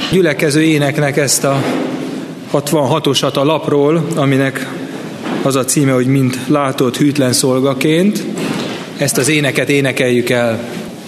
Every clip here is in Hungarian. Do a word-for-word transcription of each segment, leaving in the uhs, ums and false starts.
gyülekező éneknek ezt a hatvanhatosat a lapról, aminek az a címe, hogy Mint látott hűtlen szolgaként. Ezt az éneket énekeljük el.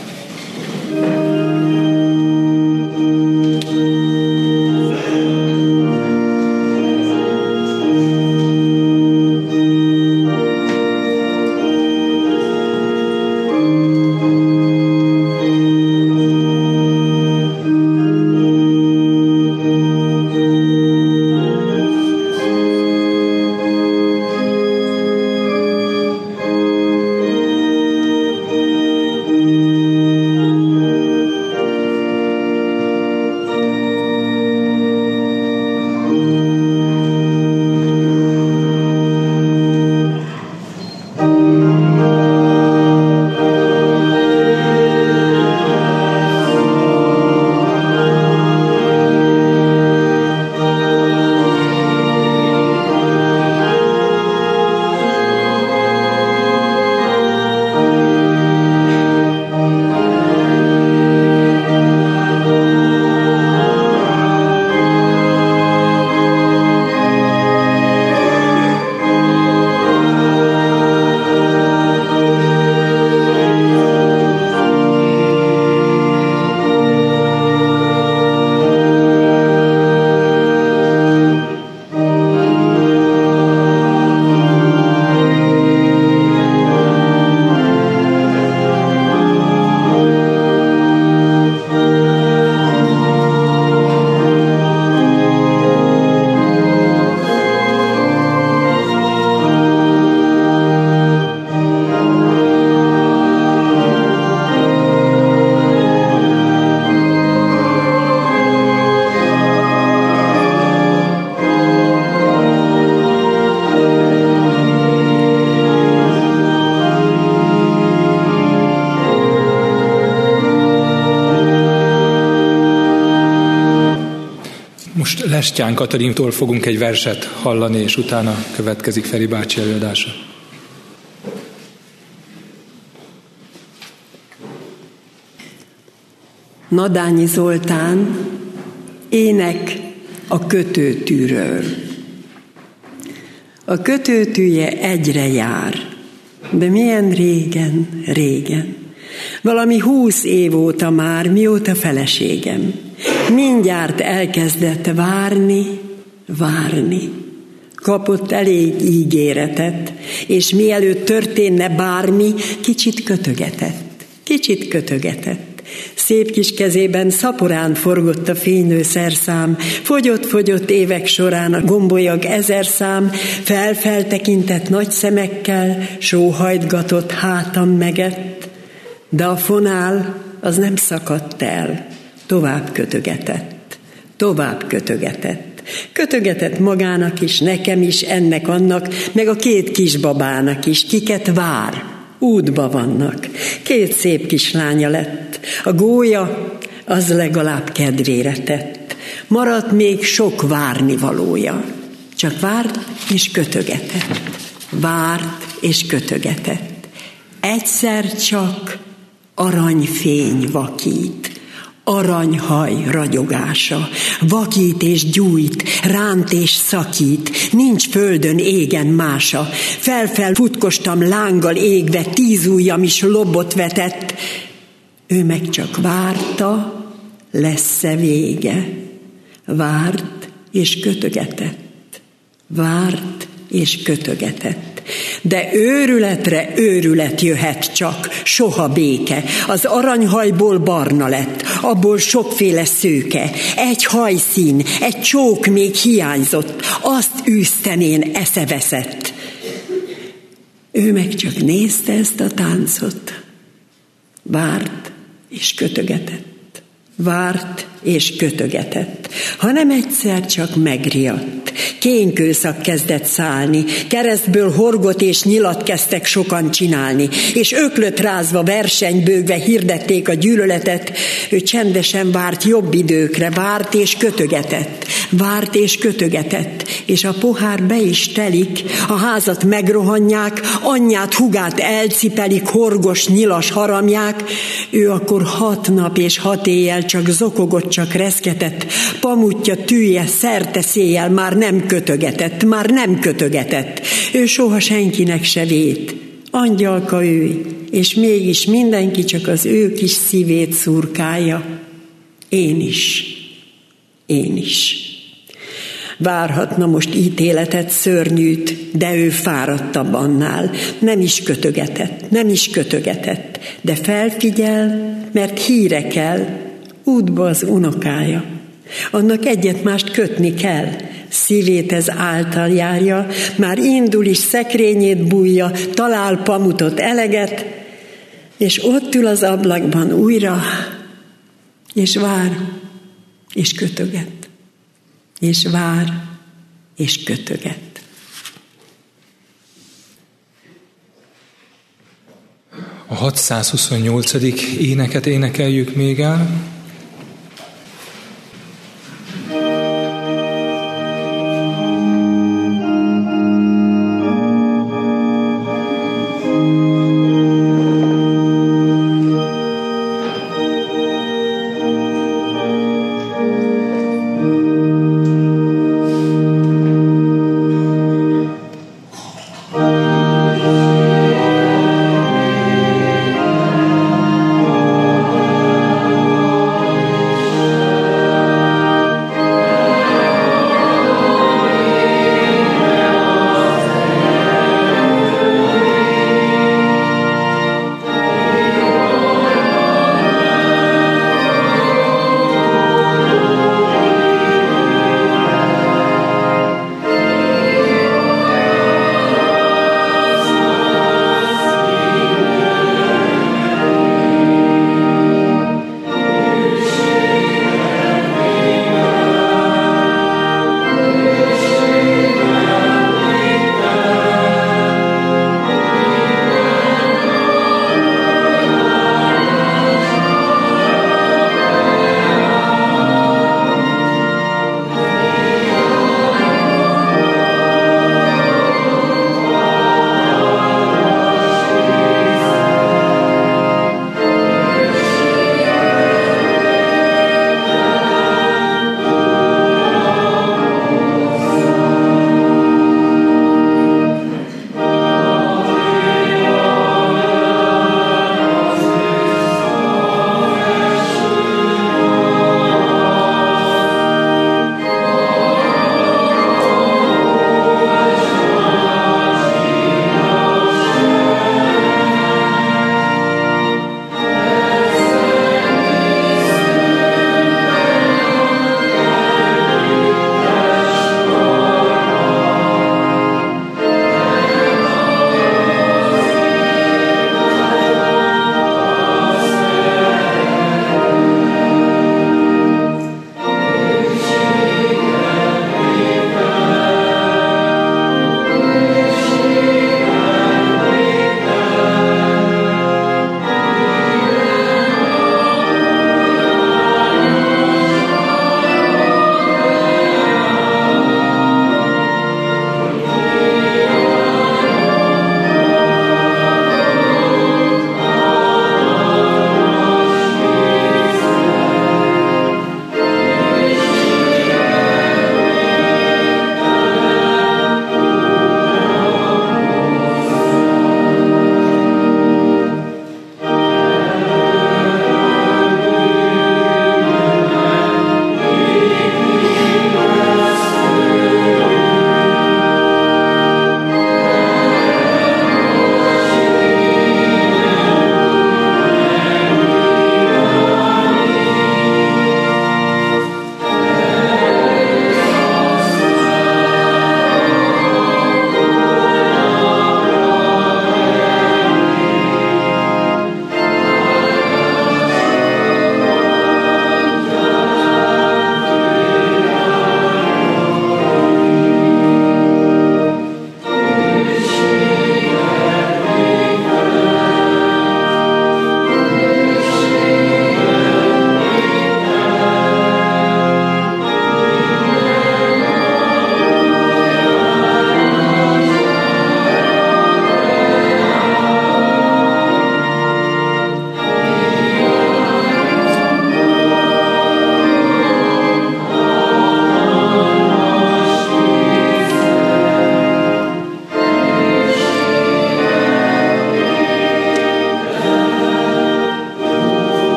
Lestján Katalintól fogunk egy verset hallani, és utána következik Feri bácsi előadása. Nadányi Zoltán, ének a kötőtűről. A kötőtűje egyre jár, de milyen régen, régen. Valami húsz év óta már, mióta feleségem. Mindjárt elkezdett várni, várni. Kapott elég ígéretet, és mielőtt történne bármi, kicsit kötögetett, kicsit kötögetett. Szép kis kezében szaporán forgott a fénylő szerszám, fogyott-fogyott évek során a gombolyag ezer szám, felfeltekintett nagy szemekkel, sóhajtgatott, hátam megett, de a fonál az nem szakadt el. Tovább kötögetett, tovább kötögetett. Kötögetett magának is, nekem is, ennek, annak, meg a két kisbabának is, kiket vár, útba vannak. Két szép kislánya lett, a gólya az legalább kedvére tett. Maradt még sok várnivalója, csak várt és kötögetett, várt és kötögetett. Egyszer csak aranyfény vakít, aranyhaj ragyogása, vakít és gyújt, ránt és szakít, nincs földön égen mása. Felfel futkostam lánggal égve, tíz ujjam is lobot vetett. Ő meg csak várta, lesz-e vége. Várt és kötögetett, várt és kötögetett. De őrületre őrület jöhet csak, soha béke. Az aranyhajból barna lett, abból sokféle szőke. Egy hajszín, egy csók még hiányzott, azt űztem én, eszeveszett. Ő meg csak nézte ezt a táncot. Várt és kötögetett, várt és kötögetett, hanem egyszer csak megriadt. Kénkőszak kezdett szállni, keresztből horgot és nyilat kezdtek sokan csinálni, és öklöt rázva, versenybőgve hirdették a gyűlöletet. Ő csendesen várt jobb időkre, várt és kötögetett, várt és kötögetett, és a pohár be is telik, a házat megrohanják, anyját, hugát elcipelik, horgos, nyilas haramják. Ő akkor hat nap és hat éjjel csak zokogott, csak reszketett, pamutja, tűje, szerte széjjel már nem kötögetett, már nem kötögetett. Ő soha senkinek se vét, angyalka ő, és mégis mindenki csak az ő kis szívét szurkálja. Én is, én is. Várhatna most ítéletet, szörnyűt, de ő fáradtabb annál. Nem is kötögetett, nem is kötögetett, de felfigyel, mert híre kell, útba az unokája. Annak egyet-mást kötni kell, szívét ez által járja, már indul is, szekrényét bújja, talál pamutot, eleget, és ott ül az ablakban újra, és vár, és kötöget. És vár, és kötöget. A hatszázhuszonnyolcadik éneket énekeljük még el.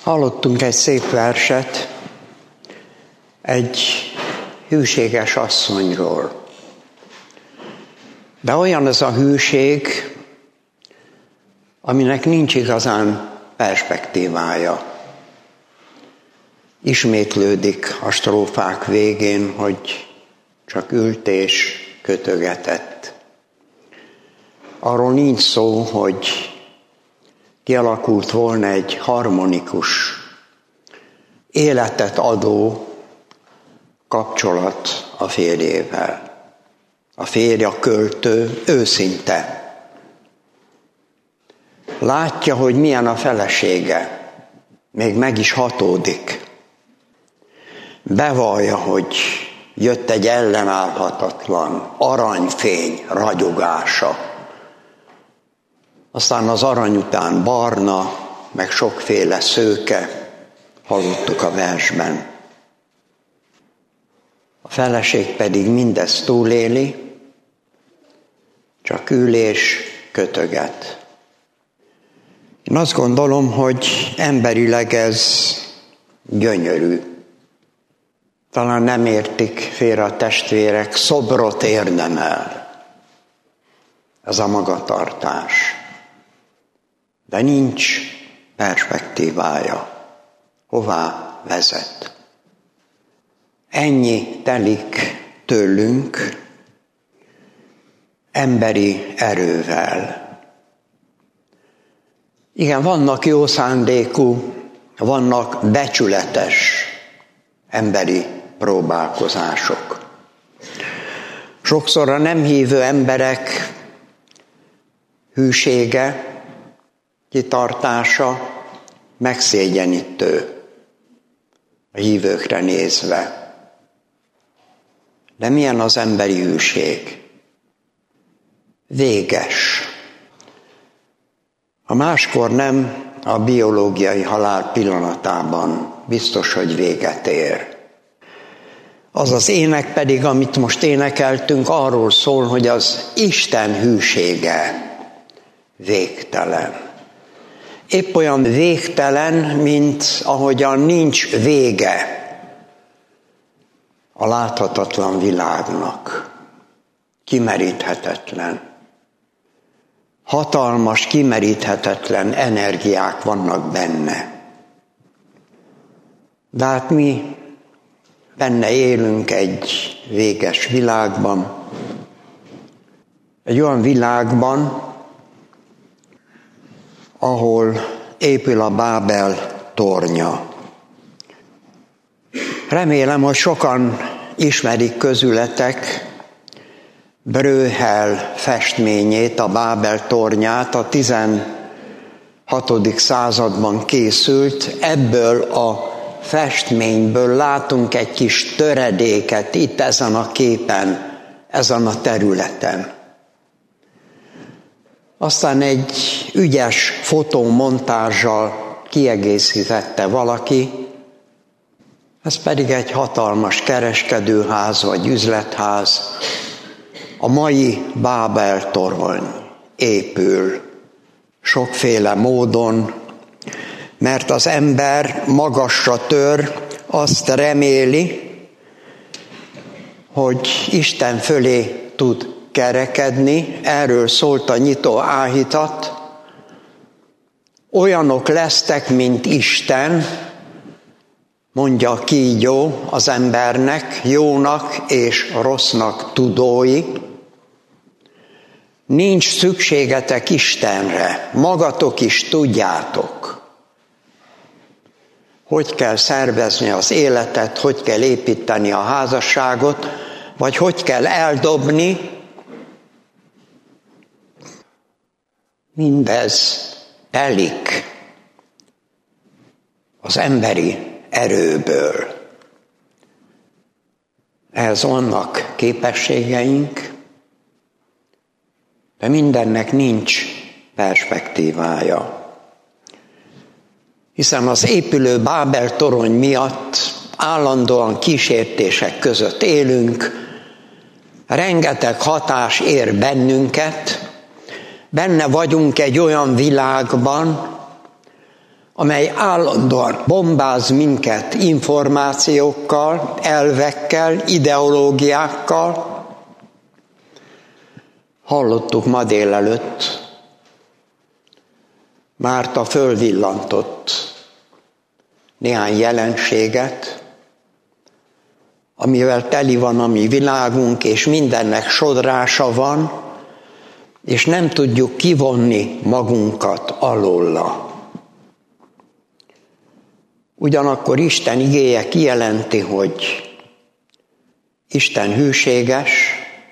Hallottunk egy szép verset egy hűséges asszonyról. De olyan ez a hűség, aminek nincs igazán perspektívája. Ismétlődik a strófák végén, hogy csak ült és kötögetett. Arról nincs szó, hogy kialakult volna egy harmonikus, életet adó kapcsolat a férjével. A férje, a költő őszinte. Látja, hogy milyen a felesége, még meg is hatódik. Bevallja, hogy jött egy ellenállhatatlan aranyfény ragyogása. Aztán az arany után barna, meg sokféle szőke, hallottuk a versben. A feleség pedig mindezt túléli, csak ül és kötöget. Én azt gondolom, hogy emberileg ez gyönyörű. Talán nem értik félre a testvérek, szobrot érdemel ez a magatartás. De nincs perspektívája. Hová vezet? Ennyi telik tőlünk emberi erővel. Igen, vannak jó szándékú, vannak becsületes emberi próbálkozások. Sokszor a nem hívő emberek hűsége, kitartása megszégyenítő a hívőkre nézve. De milyen az emberi hűség? Véges. Ha máskor nem, a biológiai halál pillanatában biztos, hogy véget ér. Az az ének pedig, amit most énekeltünk, arról szól, hogy az Isten hűsége végtelen. Épp olyan végtelen, mint ahogyan nincs vége a láthatatlan világnak. Kimeríthetetlen. Hatalmas, kimeríthetetlen energiák vannak benne. De hát mi benne élünk egy véges világban, egy olyan világban, ahol épül a Bábel tornya. Remélem, hogy sokan ismerik közületek Breughel festményét, a Bábel tornyát, a tizenhatodik században készült. Ebből a festményből látunk egy kis töredéket itt ezen a képen, ezen a területen. Aztán egy ügyes fotómontázsal kiegészítette valaki, ez pedig egy hatalmas kereskedőház vagy üzletház. A mai Bábel torony épül sokféle módon, mert az ember magasra tör, azt reméli, hogy Isten fölé tud kerekedni, erről szólt a nyitó áhítat. Olyanok lesztek, mint Isten, mondja a kígyó az embernek, jónak és rossznak tudói. Nincs szükségetek Istenre, magatok is tudjátok, hogy kell szervezni az életet, hogy kell építeni a házasságot, vagy hogy kell eldobni. Mindez telik az emberi erőből. Ehhez vannak képességeink, de mindennek nincs perspektívája. Hiszen az épülő Bábel torony miatt állandóan kísértések között élünk, rengeteg hatás ér bennünket, benne vagyunk egy olyan világban, amely állandóan bombáz minket információkkal, elvekkel, ideológiákkal. Hallottuk ma délelőtt, Márta fölvillantott néhány jelenséget, amivel teli van a mi világunk, és mindennek sodrása van, és nem tudjuk kivonni magunkat alóla. Ugyanakkor Isten igéje kijelenti, hogy Isten hűséges,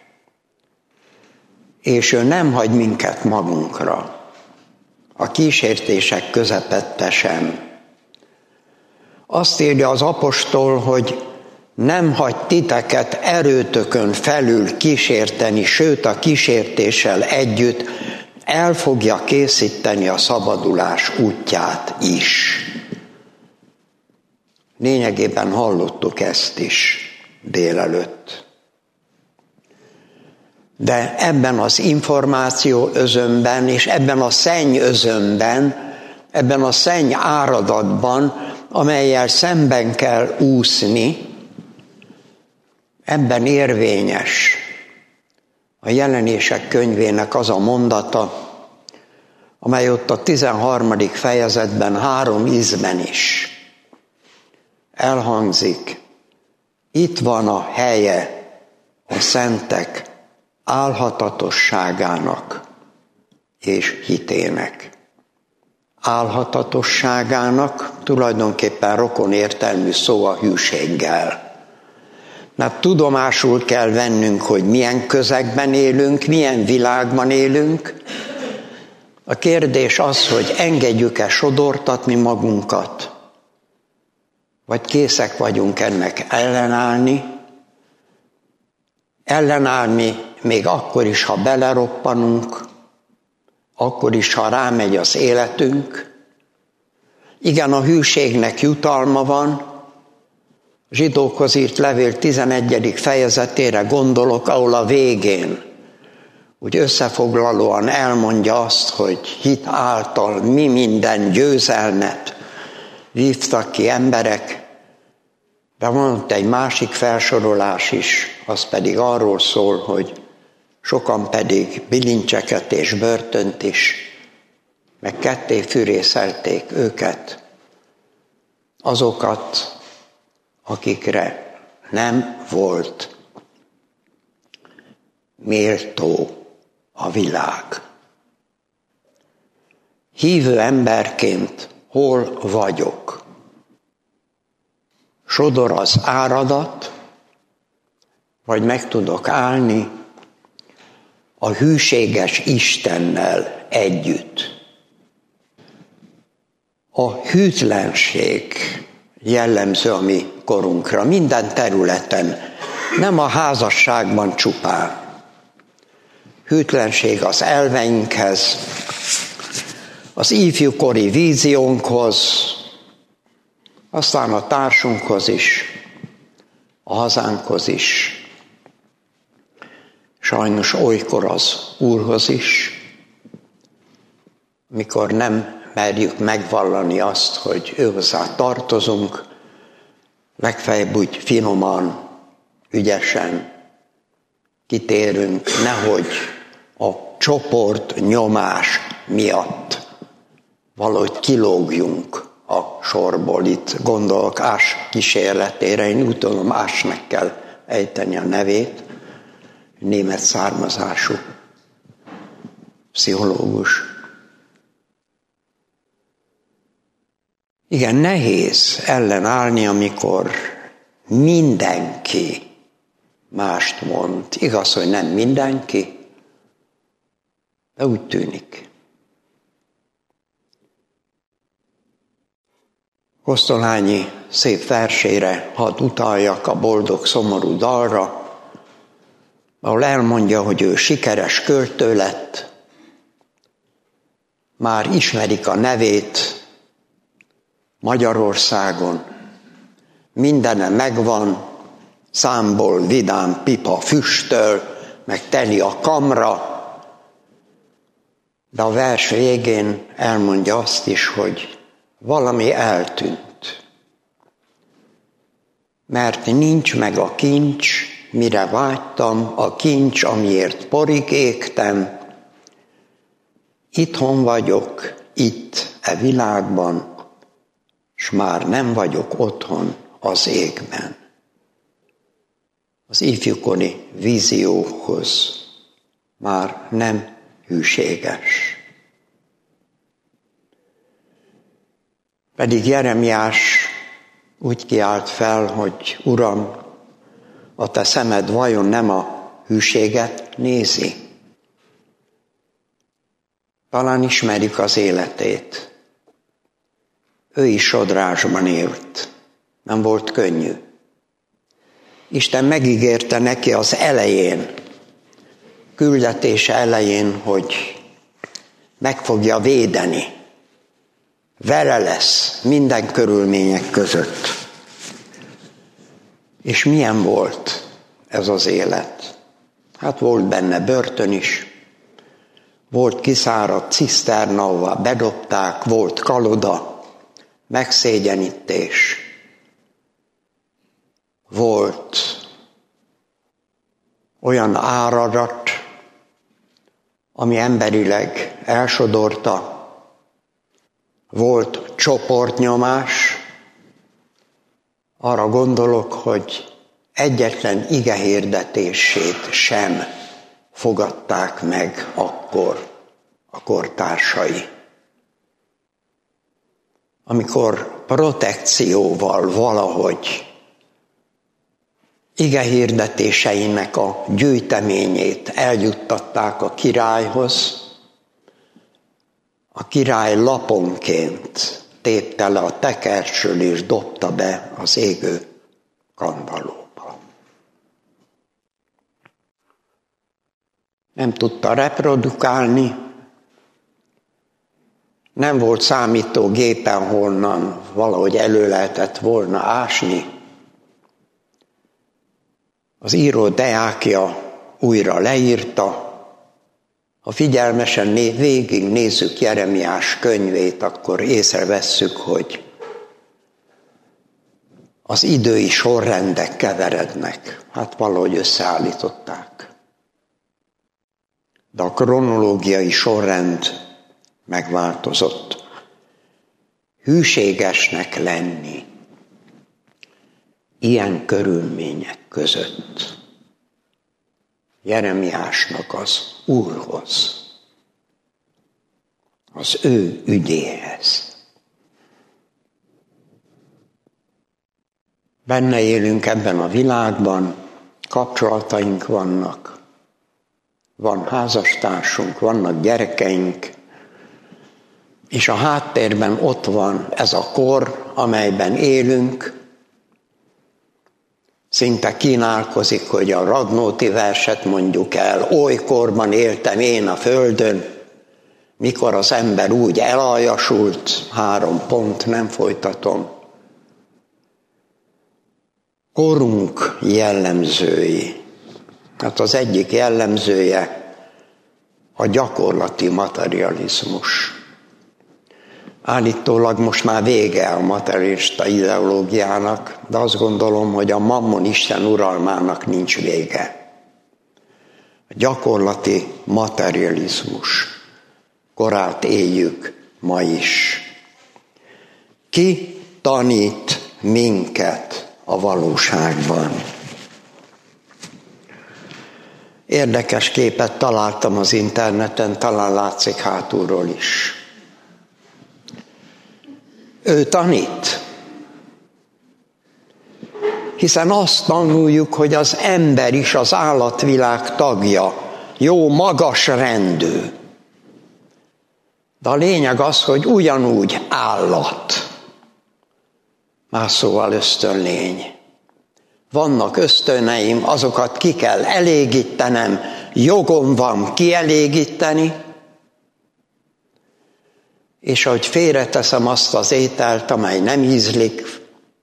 és ő nem hagy minket magunkra, a kísértések közepette sem. Azt írja az apostol, hogy nem hagy titeket erőtökön felül kísérteni, sőt a kísértéssel együtt el fogja készíteni a szabadulás útját is. Lényegében hallottuk ezt is délelőtt. De ebben az információ özönben, és ebben a szenny özönben, ebben a szenny áradatban, amellyel szemben kell úszni, ebben érvényes a Jelenések könyvének az a mondata, amely ott a tizenharmadik fejezetben három ízben is elhangzik. Itt van a helye a szentek álhatatosságának és hitének. Álhatatosságának tulajdonképpen rokon értelmű szó a hűséggel. Mert tudomásul kell vennünk, hogy milyen közegben élünk, milyen világban élünk. A kérdés az, hogy engedjük-e sodortatni magunkat, vagy készek vagyunk ennek ellenállni, ellenállni még akkor is, ha beleroppanunk, akkor is, ha rámegy az életünk. Igen, a hűségnek jutalma van. Zsidókhoz írt levél tizenegyedik fejezetére gondolok, ahol a végén úgy összefoglalóan elmondja azt, hogy hit által mi minden győzelmet vívtak ki emberek, de van ott egy másik felsorolás is, az pedig arról szól, hogy sokan pedig bilincseket és börtönt is, meg ketté fűrészelték őket, azokat, akikre nem volt méltó a világ. Hívő emberként hol vagyok? Sodor az áradat, vagy meg tudok állni a hűséges Istennel együtt? A hűtlenség jellemző a mi korunkra, minden területen, nem a házasságban csupán. Hűtlenség az elveinkhez, az ifjúkori víziónkhoz, aztán a társunkhoz is, a hazánkhoz is, sajnos olykor az Úrhoz is, mikor nem merjük megvallani azt, hogy őhozzá tartozunk, legfeljebb úgy finoman, ügyesen kitérünk, nehogy a csoport nyomás miatt valahogy kilógjunk a sorból. Itt gondolok Ás kísérletére, én úgy tudom, Ásnek kell ejteni a nevét, német származású pszichológus. Igen, nehéz ellenállni, amikor mindenki mást mond. Igaz, hogy nem mindenki, de úgy tűnik. Kosztolányi szép versére hadd utaljak, a boldog szomorú dalra, ahol elmondja, hogy ő sikeres költő lett, már ismerik a nevét Magyarországon, mindene megvan, számból vidám pipa füstöl, meg teli a kamra, de a vers végén elmondja azt is, hogy valami eltűnt. Mert nincs meg a kincs, mire vágytam, a kincs, amiért porig égtem. Itthon vagyok, itt, e világban, s már nem vagyok otthon az égben. Az ifjúkori vízióhoz már nem hűséges. Pedig Jeremiás úgy kiált fel, hogy Uram, a te szemed vajon nem a hűséget nézi? Talán ismerik az életét. Ő is sodrásban élt. Nem volt könnyű. Isten megígérte neki az elején, küldetése elején, hogy meg fogja védeni. Vele lesz minden körülmények között. És milyen volt ez az élet? Hát volt benne börtön is, volt kiszáradt ciszterna, ahová bedobták, volt kaloda, megszégyenítés, volt olyan áradat, ami emberileg elsodorta, volt csoportnyomás. Arra gondolok, hogy egyetlen igehirdetését sem fogadták meg akkor a kortársai. Amikor protekcióval valahogy igehirdetéseinek a gyűjteményét eljuttatták a királyhoz, a király laponként tépte le a tekercsről és dobta be az égő kandallóba. Nem tudta reprodukálni, nem volt számítógépen, honnan valahogy elő lehetett volna ásni. Az író deákja újra leírta. Ha figyelmesen végig nézzük Jeremiás könyvét, akkor észrevesszük, hogy az idői sorrendek keverednek. Hát valahogy összeállították. De a kronológiai sorrend megváltozott. Hűségesnek lenni ilyen körülmények között Jeremiásnak az Úrhoz, az ő ügyéhez. Benne élünk ebben a világban, kapcsolataink vannak, van házastársunk, vannak gyerekeink, és a háttérben ott van ez a kor, amelyben élünk. Szinte kínálkozik, hogy a Radnóti verset mondjuk el, oly korban éltem én a földön, mikor az ember úgy elaljasult, három pont, nem folytatom. Korunk jellemzői. Hát az egyik jellemzője a gyakorlati materializmus. Állítólag most már vége a materialista ideológiának, de azt gondolom, hogy a mammon Isten uralmának nincs vége. A gyakorlati materializmus korát éljük ma is. Ki tanít minket a valóságban? Érdekes képet találtam az interneten, talán látszik hátulról is. Ő tanít. Hiszen azt tanuljuk, hogy az ember is az állatvilág tagja, jó magas rendű. De a lényeg az, hogy ugyanúgy állat. Más szóval ösztönlény. Vannak ösztöneim, azokat ki kell elégítenem, jogom van kielégíteni, és ahogy félreteszem azt az ételt, amely nem ízlik,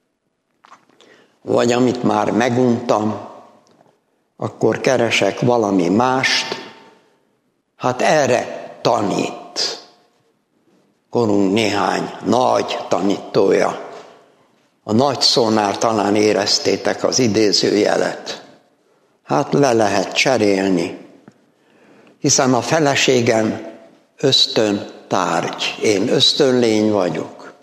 vagy amit már meguntam, akkor keresek valami mást, hát erre tanít. korunk néhány nagy tanítója. A nagy szónál talán éreztétek az idézőjelet. Hát le lehet cserélni, hiszen a feleségem ösztön tárgy, én ösztönlény vagyok.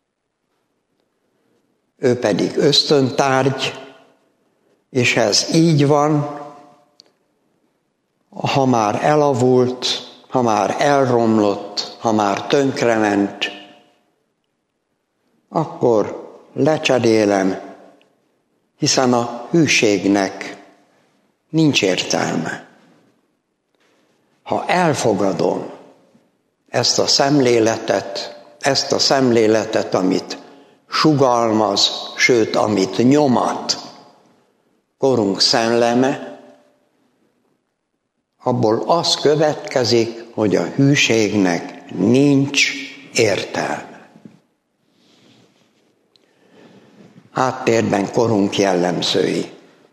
Ő pedig ösztöntárgy, és ez így van, ha már elavult, ha már elromlott, ha már tönkrement, akkor lecserélem, hiszen a hűségnek nincs értelme. Ha elfogadom ezt a szemléletet, ezt a szemléletet, amit sugalmaz, sőt, amit nyomat korunk szelleme, abból az következik, hogy a hűségnek nincs értelme. Háttérben korunk jellemzői.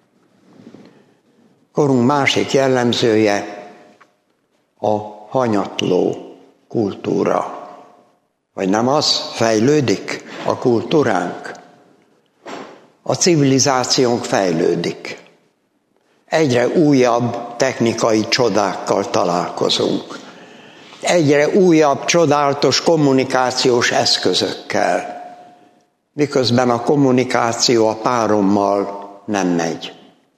Korunk másik jellemzője a hanyatló kultúra. Vagy nem az? Fejlődik a kultúránk. A civilizációnk fejlődik. Egyre újabb technikai csodákkal találkozunk. Egyre újabb, csodálatos kommunikációs eszközökkel. Miközben a kommunikáció a párommal nem megy.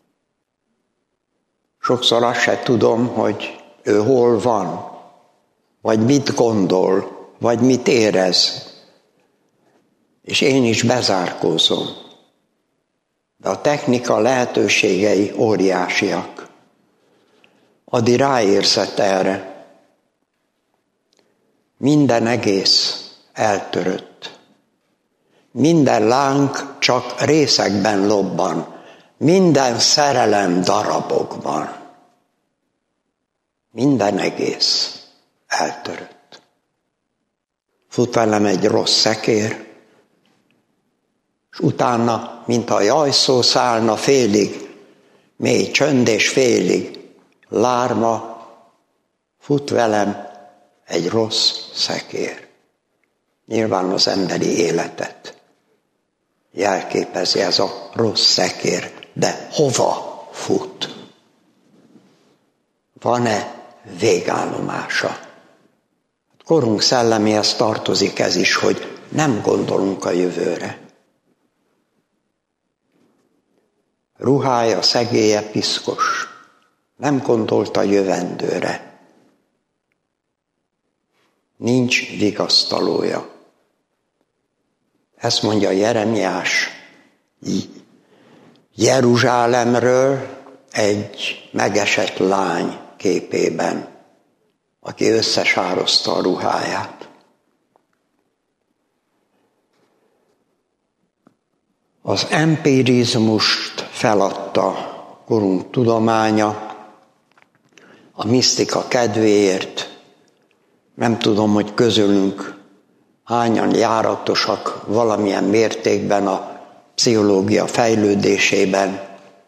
Sokszor azt se tudom, hogy ő hol van, vagy mit gondol, vagy mit érez. És én is bezárkózom. De a technika lehetőségei óriásiak. Adi ráérzett erre. Minden egész eltörött. Minden láng csak részekben lobban. Minden szerelem darabokban. Minden egész eltörött. Fut velem egy rossz szekér, és utána, mintha a jajszó szállna félig, mély csönd és félig, lárma, fut velem egy rossz szekér. Nyilván az emberi életet jelképezi ez a rossz szekér, de hova fut? Van-e végállomása? Korunk szelleméhez tartozik ez is, hogy nem gondolunk a jövőre. Ruhája, szegélye piszkos, nem gondolt a jövendőre. Nincs vigasztalója. Ezt mondja Jeremiás Jeruzsálemről egy megesett lány képében, aki összesározta a ruháját. Az empirizmust feladta korunk tudománya, a misztika kedvéért. Nem tudom, hogy közülünk hányan járatosak valamilyen mértékben a pszichológia fejlődésében.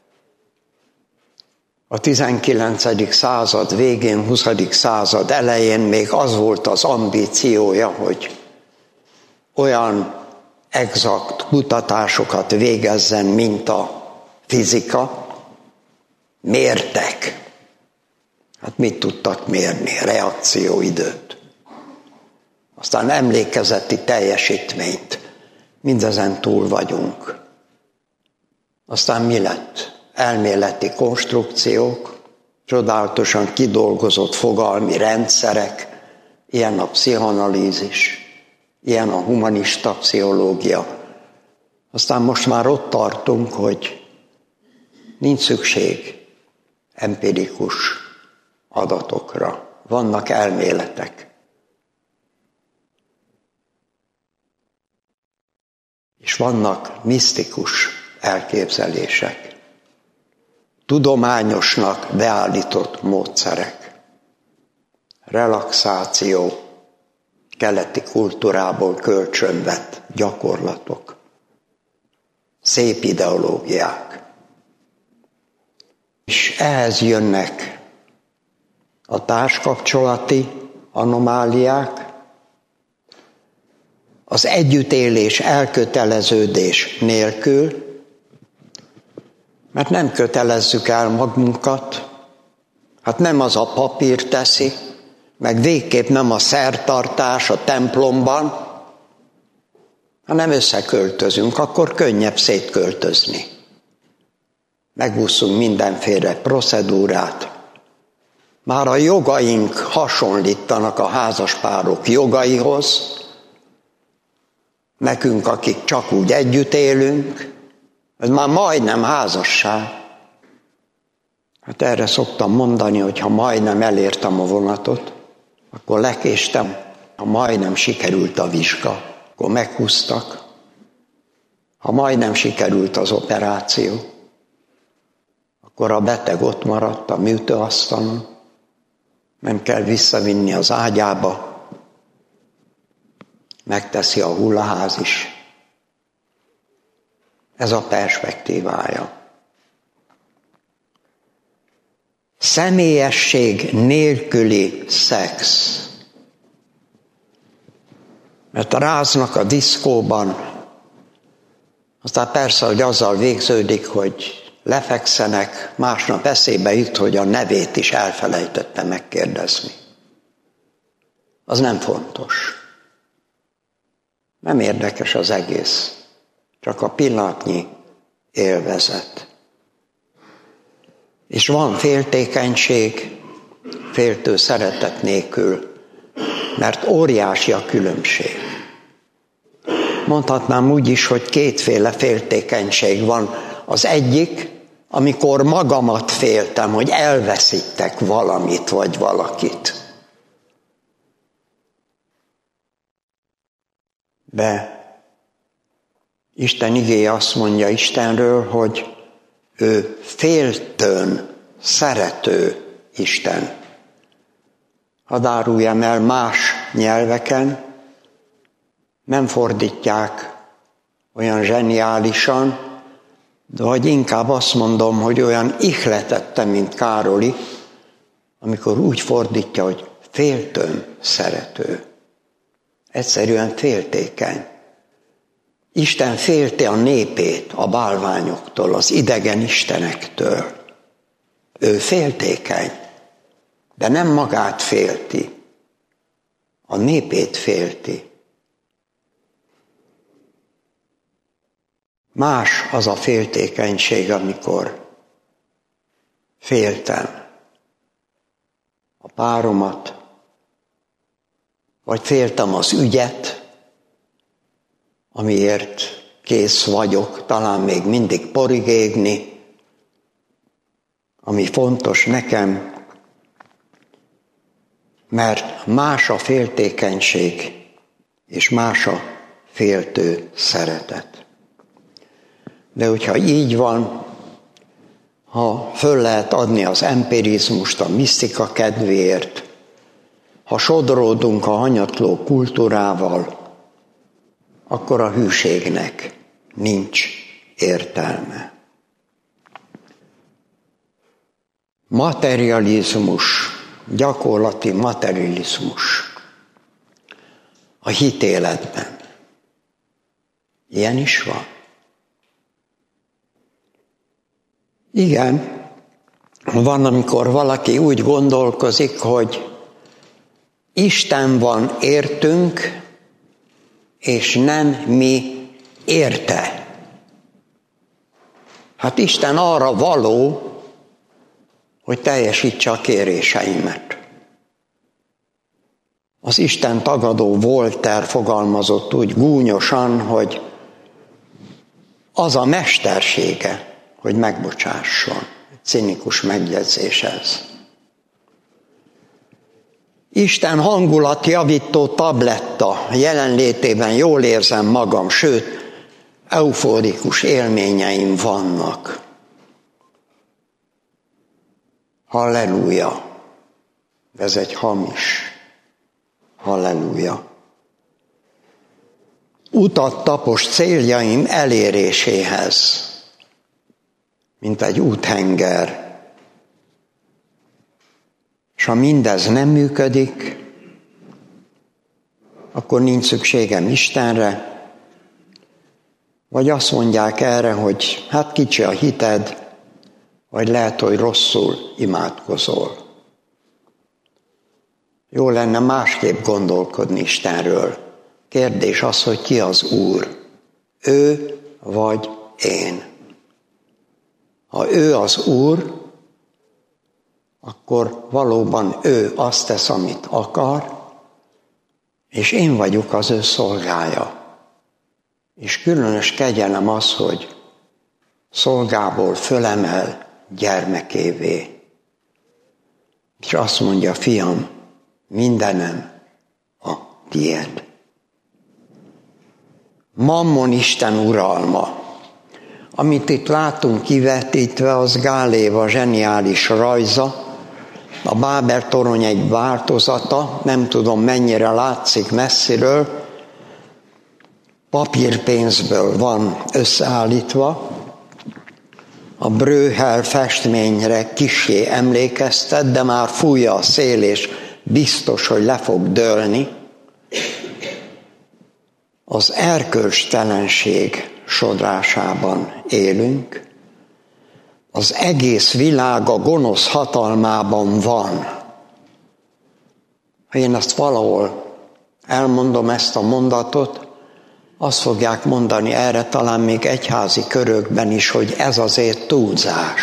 A tizenkilencedik század végén, huszadik század elején még az volt az ambíciója, hogy olyan exakt kutatásokat végezzen, mint a fizika. Mértek. Hát mit tudtak mérni? Reakcióidőt. Aztán emlékezeti teljesítményt. Mindezen túl vagyunk. Aztán mi lett? Elméleti konstrukciók, csodálatosan kidolgozott fogalmi rendszerek, ilyen a pszichoanalízis, ilyen a humanista pszichológia. Aztán most már ott tartunk, hogy nincs szükség empirikus adatokra. Vannak elméletek. És vannak misztikus elképzelések. Tudományosnak beállított módszerek. Relaxáció, keleti kultúrából kölcsönvett gyakorlatok. Szép ideológiák. És ehhez jönnek a társkapcsolati anomáliák, az együttélés, elköteleződés nélkül, mert nem kötelezzük el magunkat, hát nem az a papír teszi, meg végképp nem a szertartás a templomban, hanem összeköltözünk, akkor könnyebb szétköltözni. Megúszunk mindenféle procedúrát. Már a jogaink hasonlítanak a házaspárok jogaihoz, nekünk, akik csak úgy együtt élünk, ez már majdnem házasság. Hát erre szoktam mondani, hogy ha majdnem elértem a vonatot, akkor lekéstem, ha majdnem sikerült a vizsga, akkor meghúztak. Ha majdnem sikerült az operáció, akkor a beteg ott maradt a műtőasztalon, nem kell visszavinni az ágyába, megteszi a hullaház is. Ez a perspektívája. Személyesség nélküli szex. Mert ráznak a diszkóban, aztán persze, hogy azzal végződik, hogy lefekszenek, másnap eszébe jut, hogy a nevét is elfelejtette megkérdezni. Az nem fontos. Nem érdekes az egész, csak a pillanatnyi élvezet. És van féltékenység, féltő szeretet nélkül, mert óriási a különbség. Mondhatnám úgy is, hogy kétféle féltékenység van. Az egyik, amikor magamat féltem, hogy elveszítek valamit vagy valakit. De Isten igéje azt mondja Istenről, hogy ő féltőn szerető Isten. Hadd áruljam el, más nyelveken nem fordítják olyan zseniálisan, de vagy inkább azt mondom, hogy olyan ihletette, mint Károli, amikor úgy fordítja, hogy féltőn szerető. Egyszerűen féltékeny. Isten félte a népét a bálványoktól, az idegen istenektől. Ő féltékeny, de nem magát félti. A népét félti. Más az a féltékenység, amikor féltem a páromat, vagy féltem az ügyet, amiért kész vagyok, talán még mindig porig égni, ami fontos nekem, mert más a féltékenység, és más a féltő szeretet. De hogyha így van, ha föl lehet adni az empirizmust a misztika kedvéért, ha sodródunk a hanyatló kultúrával, akkor a hűségnek nincs értelme. Materializmus, gyakorlati materializmus a hitéletben. Ilyen is van. Igen, van, amikor valaki úgy gondolkozik, hogy Isten van értünk, és nem mi érte. Hát Isten arra való, hogy teljesítse a kéréseimet. Az Isten tagadó Voltaire fogalmazott úgy gúnyosan, hogy az a mestersége, hogy megbocsásson. Cinikus megjegyzés ez. Isten hangulatjavító tabletta jelenlétében jól érzem magam, sőt, euforikus élményeim vannak. Halleluja! Ez egy hamis. Halleluja! Utat tapos céljaim eléréséhez, mint egy úthenger. És ha mindez nem működik, akkor nincs szükségem Istenre, vagy azt mondják erre, hogy hát kicsi a hited, vagy lehet, hogy rosszul imádkozol. Jó lenne másképp gondolkodni Istenről. Kérdés az, hogy ki az Úr? Ő vagy én? Ha ő az Úr, akkor valóban ő azt tesz, amit akar, és én vagyok az ő szolgája. És különös kegyelem az, hogy szolgából fölemel gyermekévé. És azt mondja, fiam, mindenem a tiéd. Mammon Isten uralma. Amit itt látunk kivetítve, az Gál Éva zseniális rajza, a Bábel torony egy változata, nem tudom mennyire látszik messziről, papírpénzből van összeállítva, a Breughel festményre kissé emlékeztet, de már fújja a szél, és biztos, hogy le fog dőlni. Az erkölcstelenség sodrásában élünk, az egész világ a gonosz hatalmában van. Ha én ezt valahol elmondom, ezt a mondatot, azt fogják mondani erre talán még egyházi körökben is, hogy ez azért túlzás.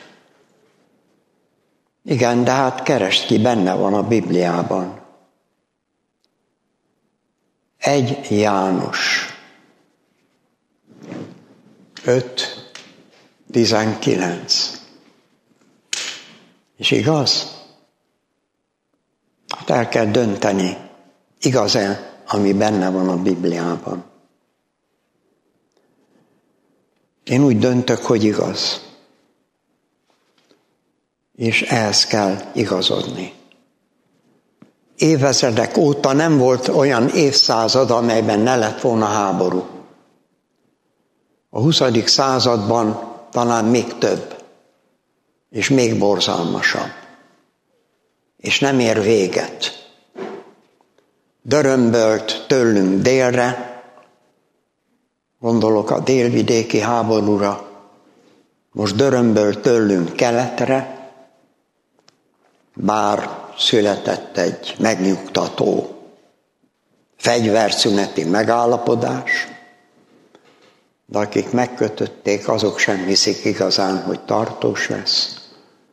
Igen, de hát keresd ki, benne van a Bibliában. Egy János öt tizenkilenc. És igaz? Hát el kell dönteni, igaz-e, ami benne van a Bibliában. Én úgy döntök, hogy igaz. És ehhez kell igazodni. Évezredek óta nem volt olyan évszázad, amelyben ne lett volna háború. A huszadik században talán még több, és még borzalmasabb. És nem ér véget. Dörömbölt tőlünk délre, gondolok a délvidéki háborúra, most dörömbölt tőlünk keletre, bár született egy megnyugtató fegyverszüneti megállapodás, de akik megkötötték, azok sem hiszik igazán, hogy tartós lesz.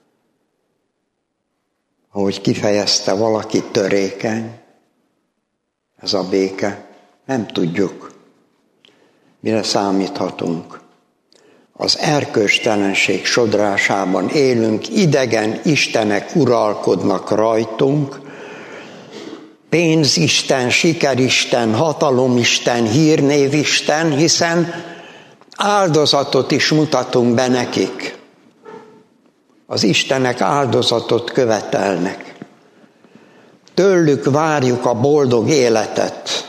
Ahogy kifejezte valaki, törékeny ez a béke, nem tudjuk, mire számíthatunk. Az erkölcstelenség sodrásában élünk, idegen istenek uralkodnak rajtunk, pénzisten, sikeristen, hatalomisten, hírnévisten, hiszen áldozatot is mutatunk be nekik. Az istenek áldozatot követelnek. Tőlük várjuk a boldog életet.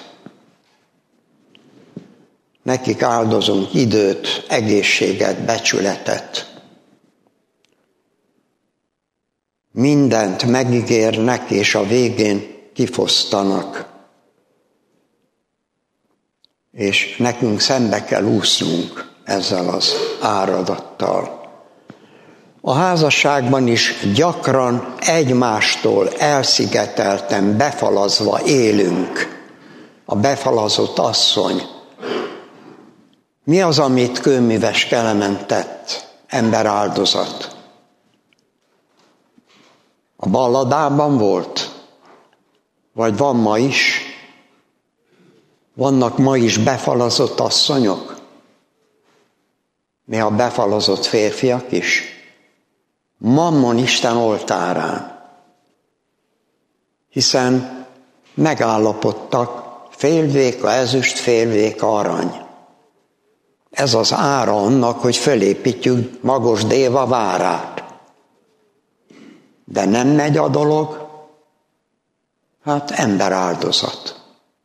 Nekik áldozunk időt, egészséget, becsületet. Mindent megígérnek, és a végén kifosztanak. És nekünk szembe kell úsznunk ezzel az áradattal. A házasságban is gyakran egymástól elszigetelten, befalazva élünk. A befalazott asszony. Mi az, amit Kőműves Kelemen tett? Emberáldozat. A balladában volt? Vagy van ma is? Vannak ma is befalazott asszonyok? Néha befalazott férfiak is? Mammon Isten oltárán. Hiszen megállapodtak, félvéka ezüst, félvéka arany. Ez az ára annak, hogy fölépítjük Magos Déva várát. De nem megy a dolog, hát emberáldozat.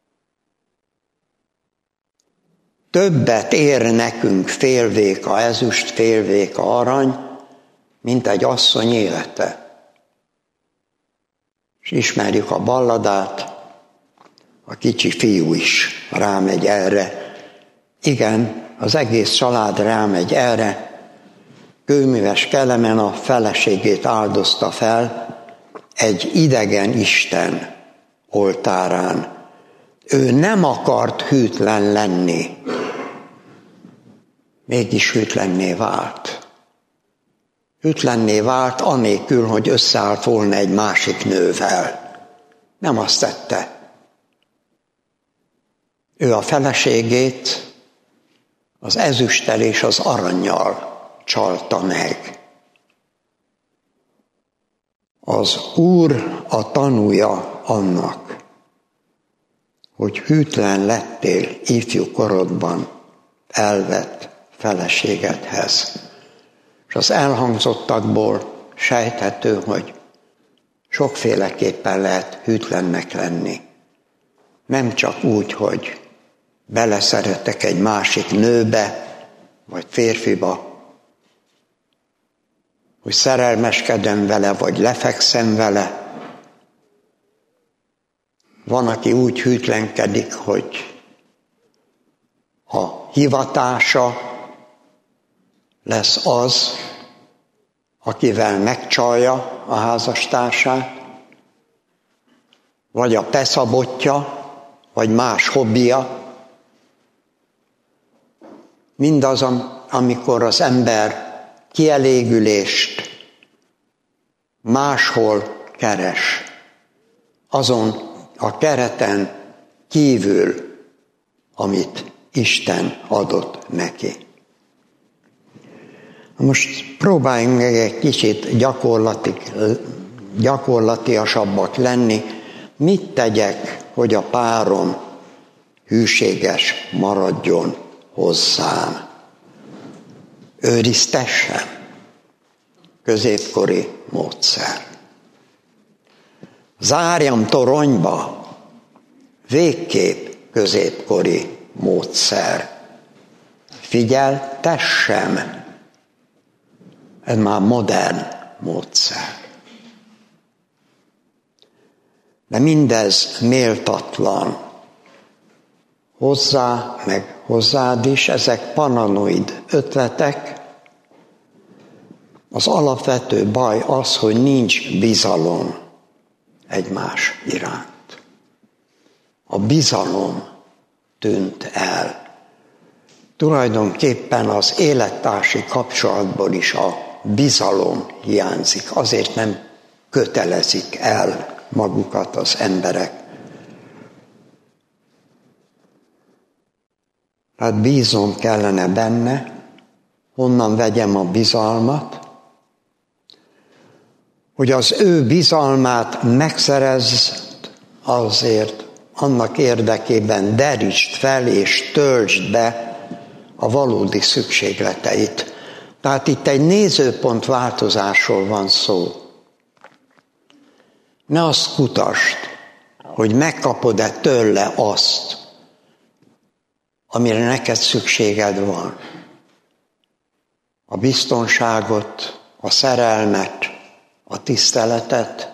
Többet ér nekünk félvéka ezüst, félvéka arany, mint egy asszony élete. És ismerjük a balladát, a kicsi fiú is rámegy erre. Igen, az egész család rámegy erre. Kőműves Kelemen a feleségét áldozta fel egy idegen isten oltárán. Ő nem akart hűtlen lenni, mégis hűtlenné vált. Hűtlenné vált anélkül, hogy összeállt volna egy másik nővel. Nem azt tette. Ő a feleségét az ezüsttel és az arannyal csalta meg. Az Úr a tanúja annak, hogy hűtlen lettél ifjú korodban elvett feleségedhez. És az elhangzottakból sejthető, hogy sokféleképpen lehet hűtlennek lenni. Nem csak úgy, hogy beleszeretek egy másik nőbe, vagy férfiba, hogy szerelmeskedem vele, vagy lefekszem vele. Van, aki úgy hűtlenkedik, hogy a hivatása lesz az, akivel megcsalja a házastársát, vagy a peszabotja, vagy más hobbija. Mindaz, amikor az ember kielégülést máshol keres, azon a kereten kívül, amit Isten adott neki. Most próbáljunk meg egy kicsit gyakorlati, gyakorlatiasabbak lenni. Mit tegyek, hogy a párom hűséges maradjon hozzám? Őriztessem. Középkori módszer. Zárjam toronyba. Végképp középkori módszer. Figyeltessem. Ez már modern módszer. De mindez méltatlan. Hozzá, meg hozzád is, ezek paranoid ötletek. Az alapvető baj az, hogy nincs bizalom egymás iránt. A bizalom tűnt el. Tulajdonképpen az élettársi kapcsolatból is a bizalom hiányzik. Azért nem kötelezik el magukat az emberek. Hát bíznom kellene benne, honnan vegyem a bizalmat, hogy az ő bizalmát megszerezd, azért annak érdekében derítsd fel és töltsd be a valódi szükségleteit. Tehát itt egy nézőpont változásról van szó. Ne azt kutasd, hogy megkapod-e tőle azt, amire neked szükséged van. A biztonságot, a szerelmet, a tiszteletet.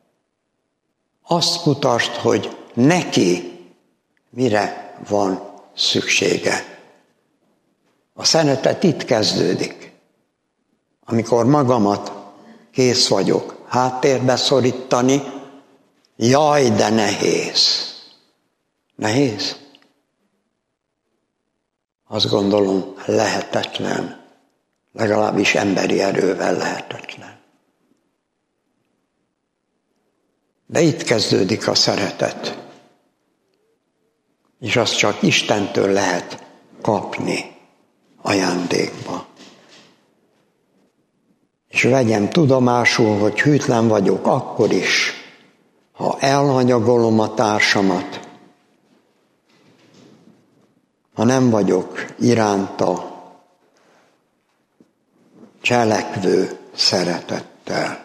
Azt kutasd, hogy neki mire van szüksége. A szeretet itt kezdődik. Amikor magamat kész vagyok háttérbe szorítani, jaj, de nehéz. Nehéz? Azt gondolom, lehetetlen. Legalábbis emberi erővel lehetetlen. De itt kezdődik a szeretet. És azt csak Istentől lehet kapni ajándékba. És vegyem tudomásul, hogy hűtlen vagyok akkor is, ha elhanyagolom a társamat, ha nem vagyok iránta cselekvő szeretettel.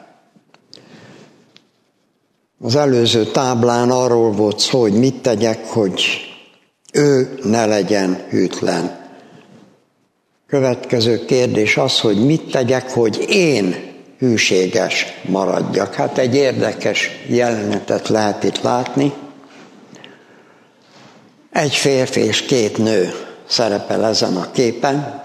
Az előző táblán arról volt szó, hogy mit tegyek, hogy ő ne legyen hűtlen. Következő kérdés az, hogy mit tegyek, hogy én hűséges maradjak. Hát egy érdekes jelenetet lehet itt látni. Egy férfi és két nő szerepel ezen a képen.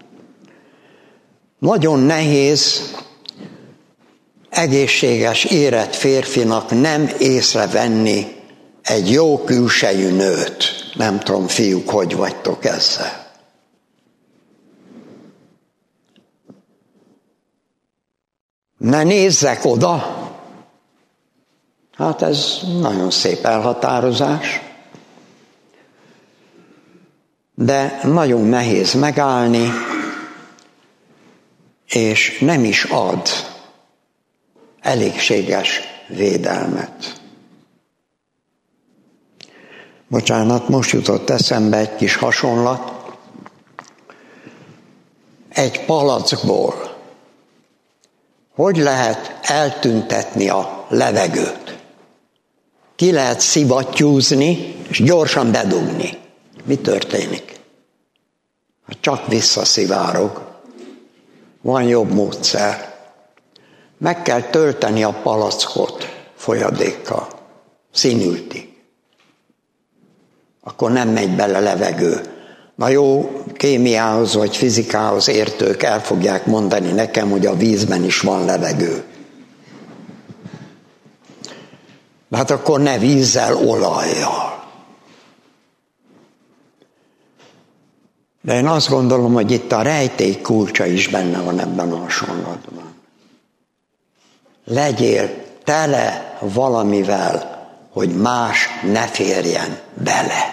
Nagyon nehéz egészséges, érett férfinak nem észrevenni egy jó külsejű nőt. Nem tudom, fiúk, hogy vagytok ezzel. Ne nézzek oda! Hát ez nagyon szép elhatározás, de nagyon nehéz megállni, és nem is ad elégséges védelmet. Bocsánat, most jutott eszembe egy kis hasonlat. Egy palackból hogy lehet eltüntetni a levegőt? Ki lehet szivattyúzni, és gyorsan bedugni. Mi történik? Csak visszaszivárog. Van jobb módszer. Meg kell tölteni a palackot folyadékkal, színültig. Akkor nem megy bele levegő. Na jó, kémiához vagy fizikához értők el fogják mondani nekem, hogy a vízben is van levegő. De hát akkor ne vízzel, olajjal. De én azt gondolom, hogy itt a rejtély kulcsa is benne van ebben a hasonlatban. Legyél tele valamivel, hogy más ne férjen bele.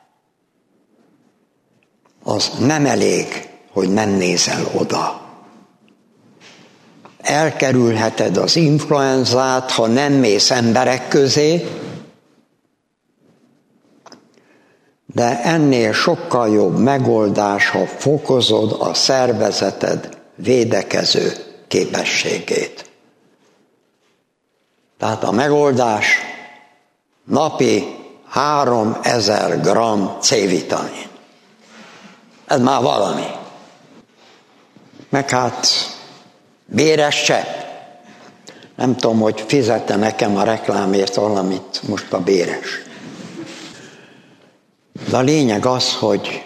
Az nem elég, hogy nem nézel oda. Elkerülheted az influenzát, ha nem mész emberek közé, de ennél sokkal jobb megoldás, ha fokozod a szervezeted védekező képességét. Tehát a megoldás napi háromezer gramm C-vitamin. Ez már valami. Meg hát béres csepp. Nem tudom, hogy fizette nekem a reklámért valamit most a béres. De a lényeg az, hogy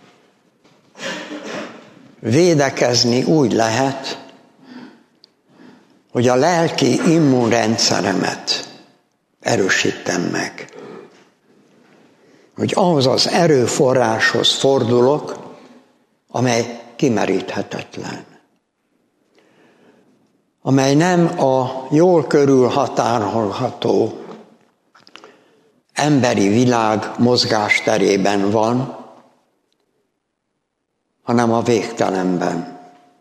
védekezni úgy lehet, hogy a lelki immunrendszeremet erősítem meg. Hogy ahhoz az erőforráshoz fordulok, amely kimeríthetetlen. Amely nem a jól körülhatárolható emberi világ mozgásterében van, hanem a végtelenben.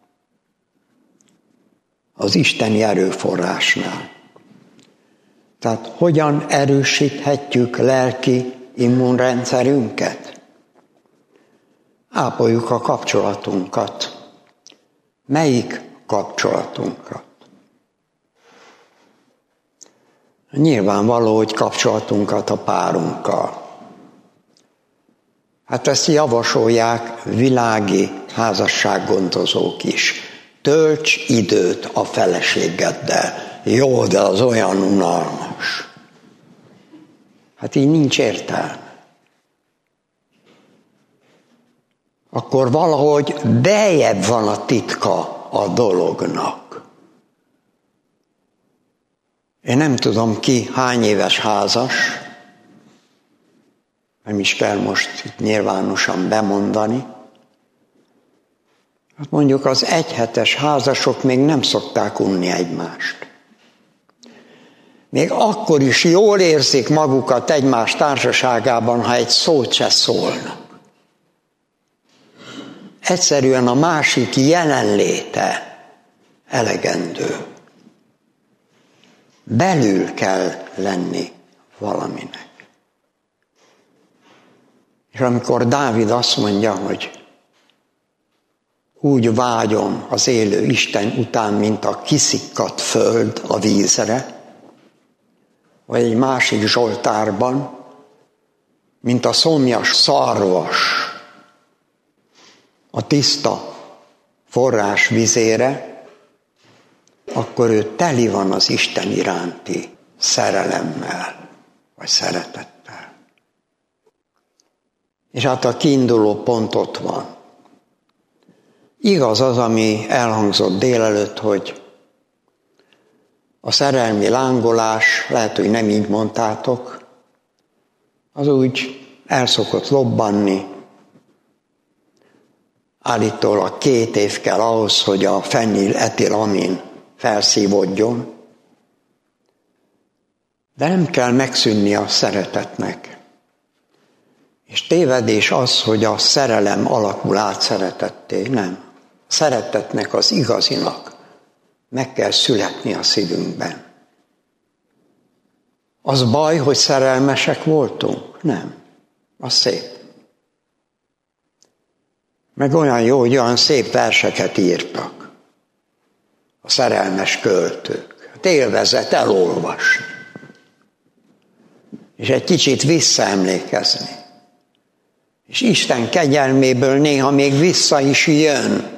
Az isteni erőforrásnál. Tehát hogyan erősíthetjük lelki immunrendszerünket? Ápoljuk a kapcsolatunkat. Melyik kapcsolatunkat? Nyilvánvaló, hogy kapcsolatunkat a párunkkal. Hát ezt javasolják világi házassággondozók is. Tölts időt a feleségeddel. Jó, de az olyan unalmas. Hát így nincs értelme. Akkor valahogy beljebb van a titka a dolognak. Én nem tudom ki hány éves házas, nem is kell most itt nyilvánosan bemondani. Hát mondjuk az egyhetes házasok még nem szokták unni egymást. Még akkor is jól érzik magukat egymás társaságában, ha egy szót se szólnak. Egyszerűen a másik jelenléte elegendő. Belül kell lenni valaminek. És amikor Dávid azt mondja, hogy úgy vágyom az élő Isten után, mint a kiszikkadt föld a vízre, vagy egy másik Zsoltárban, mint a szomjas szarvas a tiszta forrás vizére, akkor ő teli van az Isten iránti szerelemmel, vagy szeretettel. És hát a kiinduló pont ott van. Igaz az, ami elhangzott délelőtt, hogy a szerelmi lángolás, lehet, hogy nem így mondtátok, az úgy el szokott lobbanni. Állítólag két év kell ahhoz, hogy a feniletilamin felszívódjon. De nem kell megszűnni a szeretetnek. És tévedés az, hogy a szerelem alakul át szeretetté. Nem. A szeretetnek, az igazinak meg kell születni a szívünkben. Az baj, hogy szerelmesek voltunk? Nem. Az szép. Meg olyan jó, hogy olyan szép verseket írtak a szerelmes költők. Hát élvezet elolvasni. És egy kicsit visszaemlékezni. És Isten kegyelméből néha még vissza is jön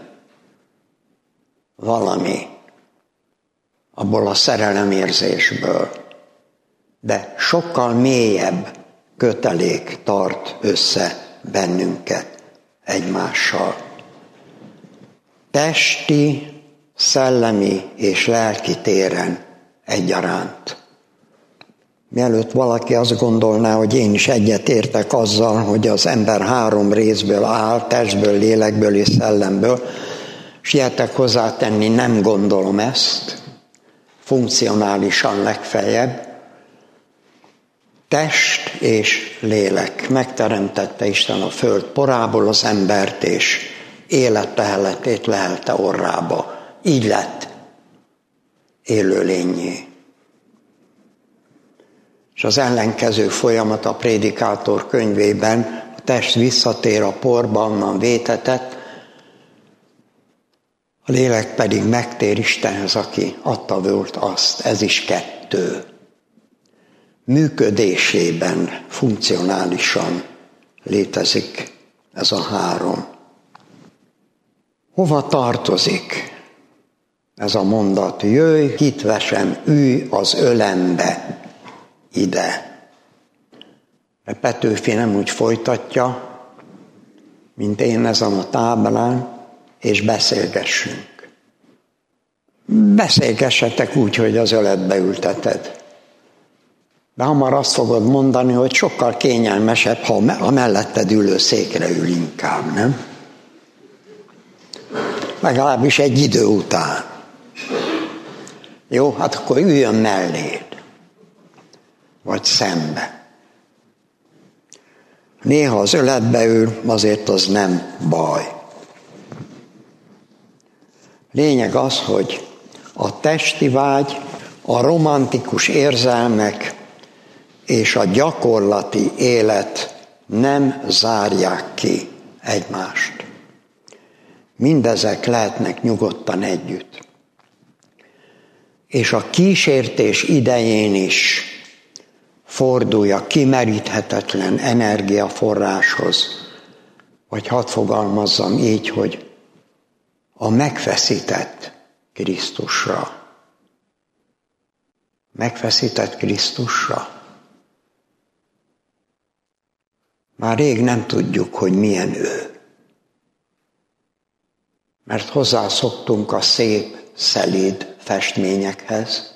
valami abból a szerelemérzésből. De sokkal mélyebb kötelék tart össze bennünket egymással. Testi, szellemi és lelki téren egyaránt. Mielőtt valaki azt gondolná, hogy én is egyetértek azzal, hogy az ember három részből áll, testből, lélekből és szellemből, sietek hozzátenni, nem gondolom ezt, funkcionálisan legfeljebb. Test és lélek. Megteremtette Isten a föld porából az embert, és életteheletét lehelte orrába. Így lett élőlényé. És az ellenkező folyamat a Prédikátor könyvében, a test visszatér a porba, onnan vétetett, a lélek pedig megtér Istenhez, aki adta volt azt. Ez is kettő. Működésében, funkcionálisan létezik ez a három. Hova tartozik ez a mondat? Jöjj, hitvesen, ülj az ölembe ide. De Petőfi nem úgy folytatja, mint én ezen a táblán, és beszélgessünk. Beszélgessetek úgy, hogy az öletbe ülteted. De hamar azt fogod mondani, hogy sokkal kényelmesebb, ha a melletted ülő székre ül inkább, nem? Legalábbis egy idő után. Jó, hát akkor üljön melléd. Vagy szembe. Néha az öletbe ül, azért az nem baj. Lényeg az, hogy a testi vágy, a romantikus érzelmek és a gyakorlati élet nem zárják ki egymást. Mindezek lehetnek nyugodtan együtt. És a kísértés idején is fordulj a kimeríthetetlen energiaforráshoz, vagy hadd fogalmazzam így, hogy a megfeszített Krisztusra. Megfeszített Krisztusra. Már rég nem tudjuk, hogy milyen ő. Mert hozzászoktunk a szép, szelíd festményekhez.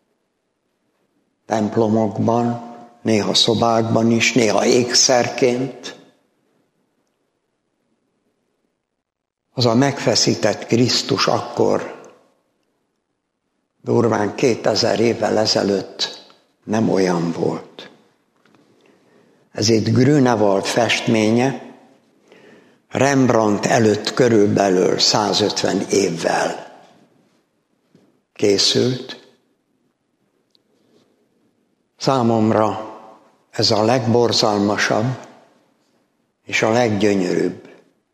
Templomokban, néha szobákban is, néha ékszerként. Az a megfeszített Krisztus akkor, durván kétezer évvel ezelőtt nem olyan volt. Ez itt Grünewald festménye, Rembrandt előtt körülbelül százötven évvel készült. Számomra ez a legborzalmasabb és a leggyönyörűbb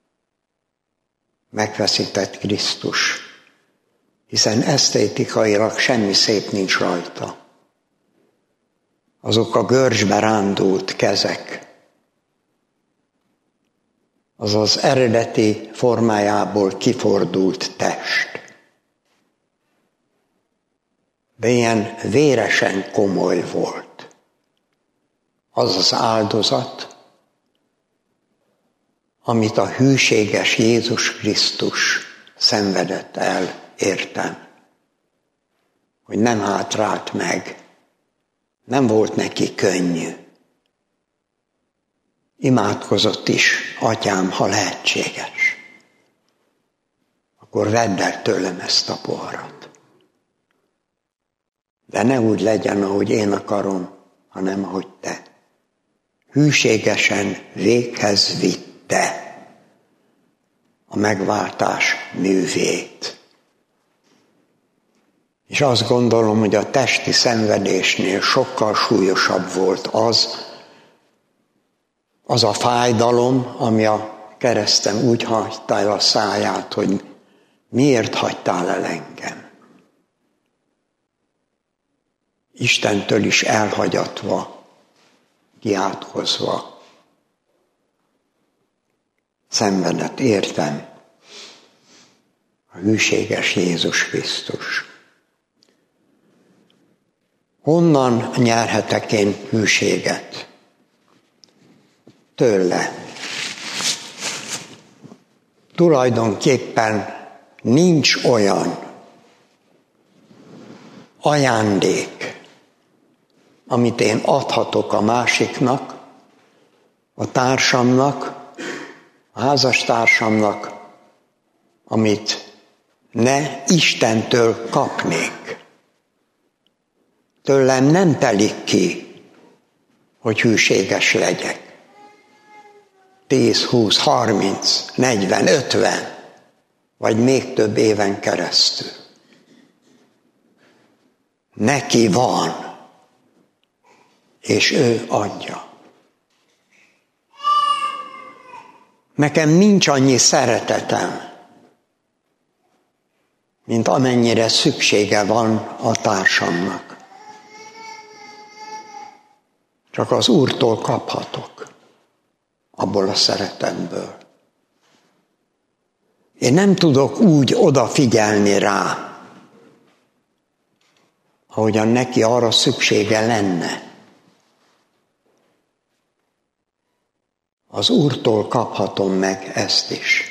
megfeszített Krisztus, hiszen esztétikailag semmi szép nincs rajta. Azok a görcsbe rándult kezek, az az eredeti formájából kifordult test. De ilyen véresen komoly volt. Az az áldozat, amit a hűséges Jézus Krisztus szenvedett el értem. Hogy nem hátrált meg, nem volt neki könnyű. Imádkozott is, atyám, ha lehetséges, akkor vedd el tőlem ezt a poharat. De ne úgy legyen, ahogy én akarom, hanem ahogy te. Hűségesen véghez vitte a megváltás művét. És azt gondolom, hogy a testi szenvedésnél sokkal súlyosabb volt az, az a fájdalom, ami a kereszten úgy hagyta el a száját, hogy miért hagytál el engem? Istentől is elhagyatva, kiátkozva, szenvedett értem a hűséges Jézus Krisztus. Honnan nyerhetek én hűséget? Tőle. Tulajdonképpen nincs olyan ajándék, amit én adhatok a másiknak, a társamnak, a házastársamnak, amit ne Istentől kapnék. Tőlem nem telik ki, hogy hűséges legyek. tíz, húsz, harminc, negyven, ötven, vagy még több éven keresztül. Neki van, és ő adja. Nekem nincs annyi szeretetem, mint amennyire szüksége van a társamnak. Csak az Úrtól kaphatok, abból a szeretetből. Én nem tudok úgy odafigyelni rá, ahogyan neki arra szüksége lenne. Az Úrtól kaphatom meg ezt is.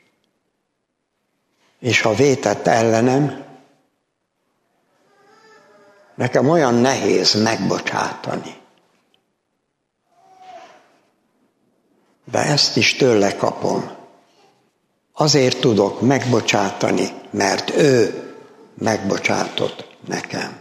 És ha vétett ellenem, nekem olyan nehéz megbocsátani. De ezt is tőle kapom. Azért tudok megbocsátani, mert ő megbocsátott nekem.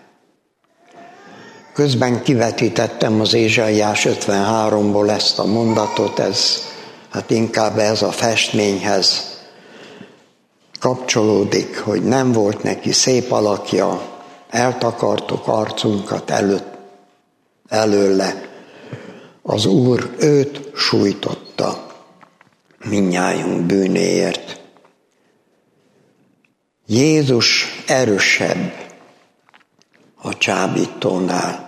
Közben kivetítettem az Ézsaiás ötvenháromból ezt a mondatot, ez hát inkább ez a festményhez kapcsolódik, hogy nem volt neki szép alakja, eltakartuk arcunkat előtt, előle. Az Úr őt sújtotta mindnyájunk bűnéért. Jézus erősebb a csábítónál.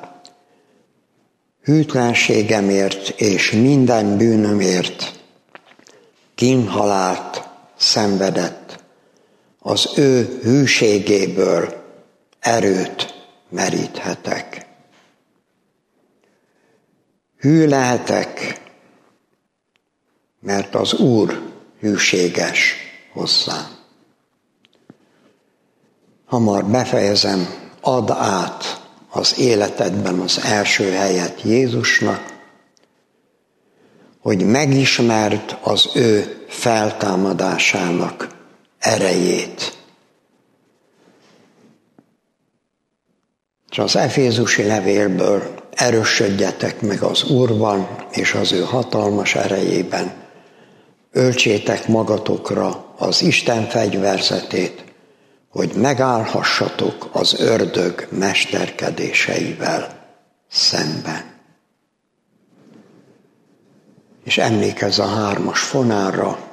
Hűtlenségemért és minden bűnömért kínhalált szenvedett. Az ő hűségéből erőt meríthetek. Hű lehetek, mert az Úr hűséges hozzám. Hamar befejezem, add át az életedben az első helyet Jézusnak, hogy megismerd az ő feltámadásának erejét. És az Efézusi levélből erősödjetek meg az Úrban és az ő hatalmas erejében. Öltsétek magatokra az Isten fegyverzetét, hogy megállhassatok az ördög mesterkedéseivel szemben. És emlékezz a hármas fonálra,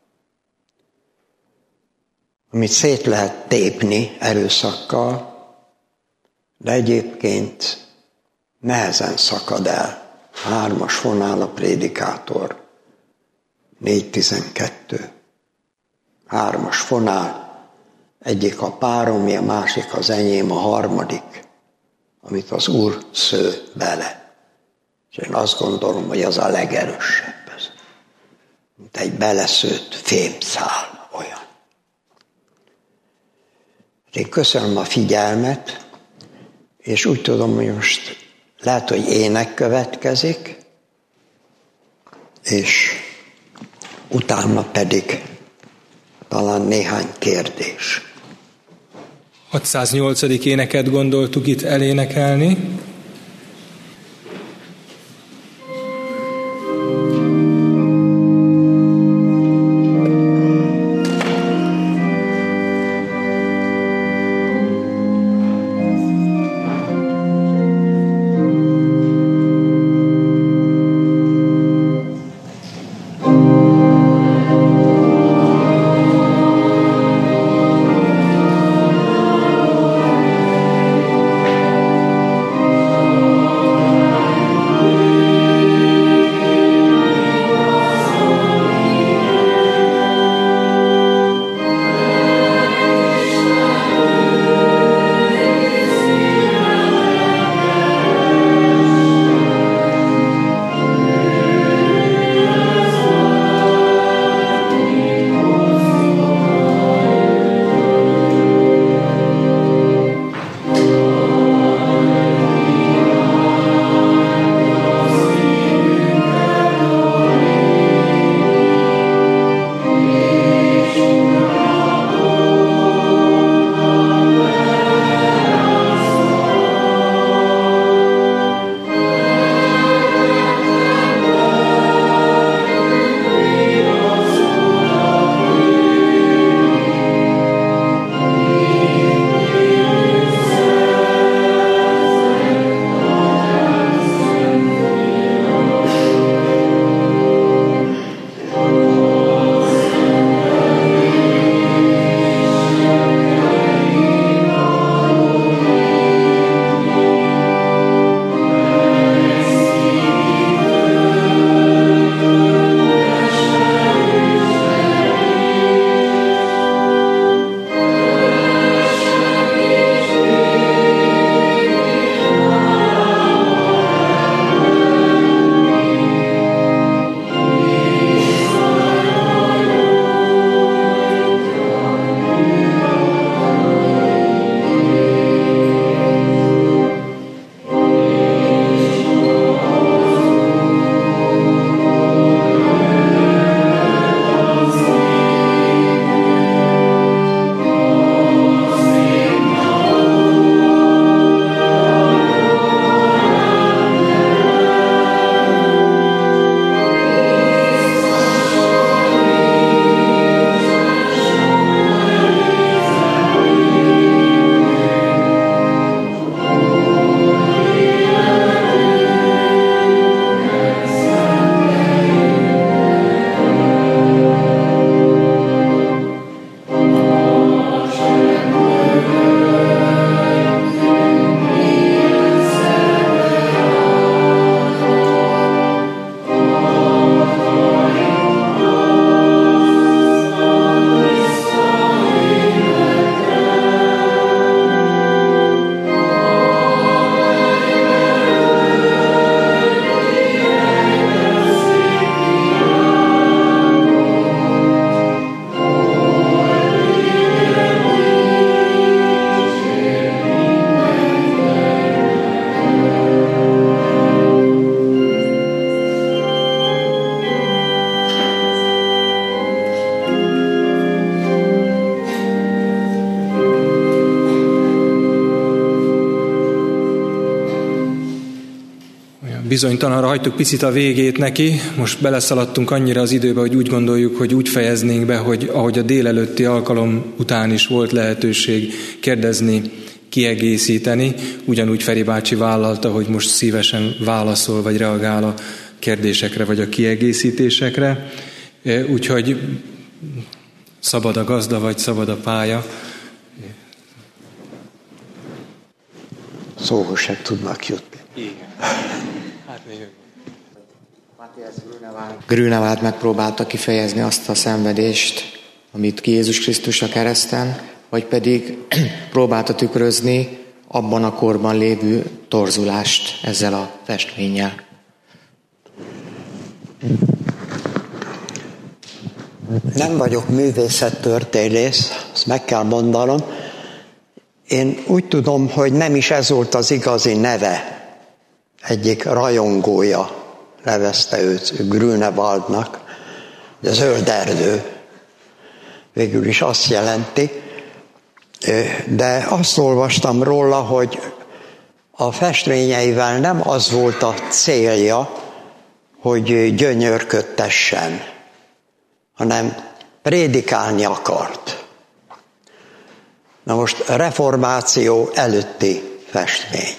amit szét lehet tépni erőszakkal, de egyébként nehezen szakad el. Hármas fonál a prédikátor. négy tizenkettő. Hármas fonál. Egyik a páromé, a másik az enyém, a harmadik, amit az Úr sző bele. És én azt gondolom, hogy az a legerősebb. mint egy beleszőtt fémszál, olyan. Én köszönöm a figyelmet, és úgy tudom, hogy most lehet, hogy ének következik, és utána pedig talán néhány kérdés. hatszáznyolcadik éneket gondoltuk itt elénekelni. bizonytalanra hagytuk picit a végét neki, most beleszaladtunk annyira az időbe, hogy úgy gondoljuk, hogy úgy fejeznénk be, hogy ahogy a délelőtti alkalom után is volt lehetőség kérdezni, kiegészíteni, ugyanúgy Feri bácsi vállalta, hogy most szívesen válaszol, vagy reagál a kérdésekre, vagy a kiegészítésekre. Úgyhogy szabad a gazda, vagy szabad a pálya. Szóhoz se tudnak jutni. Igen. Hát még Matthias Grünewald megpróbálta kifejezni azt a szenvedést, amit ki Jézus Krisztus a kereszten, vagy pedig próbálta tükrözni abban a korban lévő torzulást ezzel a festménnyel. Nem vagyok művészettörténész, ezt meg kell mondanom. Én úgy tudom, hogy nem is ez volt az igazi neve. Egyik rajongója nevezte őt Grünewaldnak, de zöld erdő. Végül is azt jelenti. De azt olvastam róla, hogy a festményeivel nem az volt a célja, hogy gyönyörködtessen, hanem prédikálni akart. Na most reformáció előtti festmény.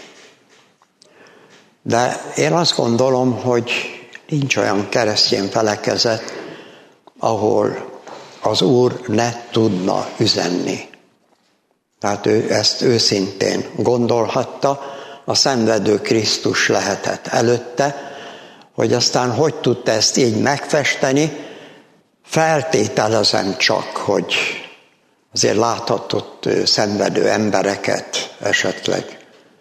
De én azt gondolom, hogy nincs olyan keresztény felekezet, ahol az Úr ne tudna üzenni. Tehát ő ezt őszintén gondolhatta, a szenvedő Krisztus lehetett előtte, hogy aztán hogy tudta ezt így megfesteni, feltételezem csak, hogy azért láthatott szenvedő embereket esetleg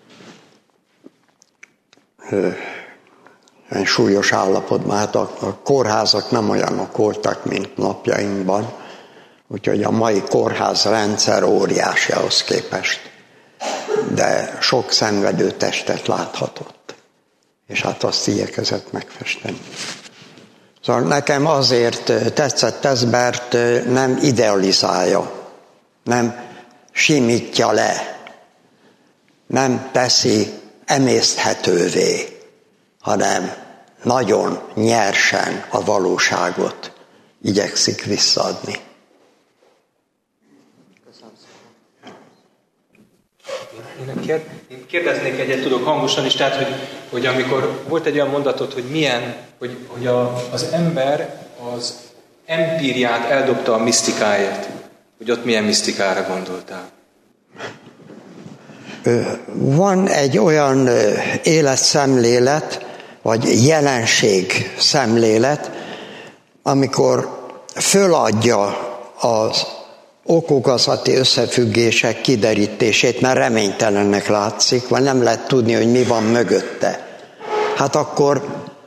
olyan súlyos állapotban. Hát a, a kórházak nem olyanok voltak, mint napjainkban, úgyhogy a mai kórházrendszer óriási ahhoz képest. De sok szenvedő testet láthatott. És hát azt igyekezett megfesteni. Szóval nekem azért tetszett ez, mert nem idealizálja, nem simítja le, nem teszi emészthetővé, hanem nagyon nyersen a valóságot igyekszik visszaadni. Én kérdeznék egyet, tudok hangosan is, tehát, hogy, hogy amikor volt egy olyan mondatot, hogy milyen, hogy, hogy a, az ember az empíriát eldobta a misztikáért, hogy ott milyen misztikára gondoltál? Van egy olyan életszemlélet, vagy jelenség szemlélet, amikor föladja az okokozati összefüggések kiderítését, mert reménytelennek látszik, vagy nem lehet tudni, hogy mi van mögötte. Hát akkor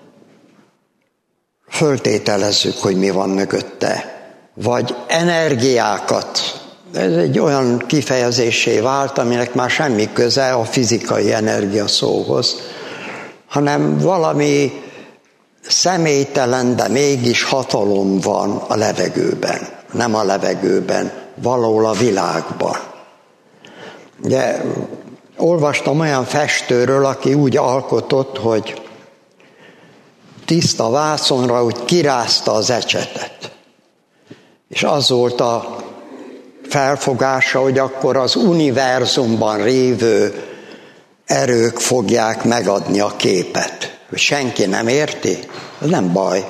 föltételezzük, hogy mi van mögötte. Vagy energiákat. Ez egy olyan kifejezésé vált, aminek már semmi köze a fizikai energia szóhoz, hanem valami személytelen, de mégis hatalom van a levegőben. Nem a levegőben, valahol a világban. Ugye, olvastam olyan festőről, aki úgy alkotott, hogy tiszta vászonra úgy kirázta az ecsetet. És az volt a felfogása, hogy akkor az univerzumban lévő erők fogják megadni a képet. Hogy senki nem érti, ez nem baj.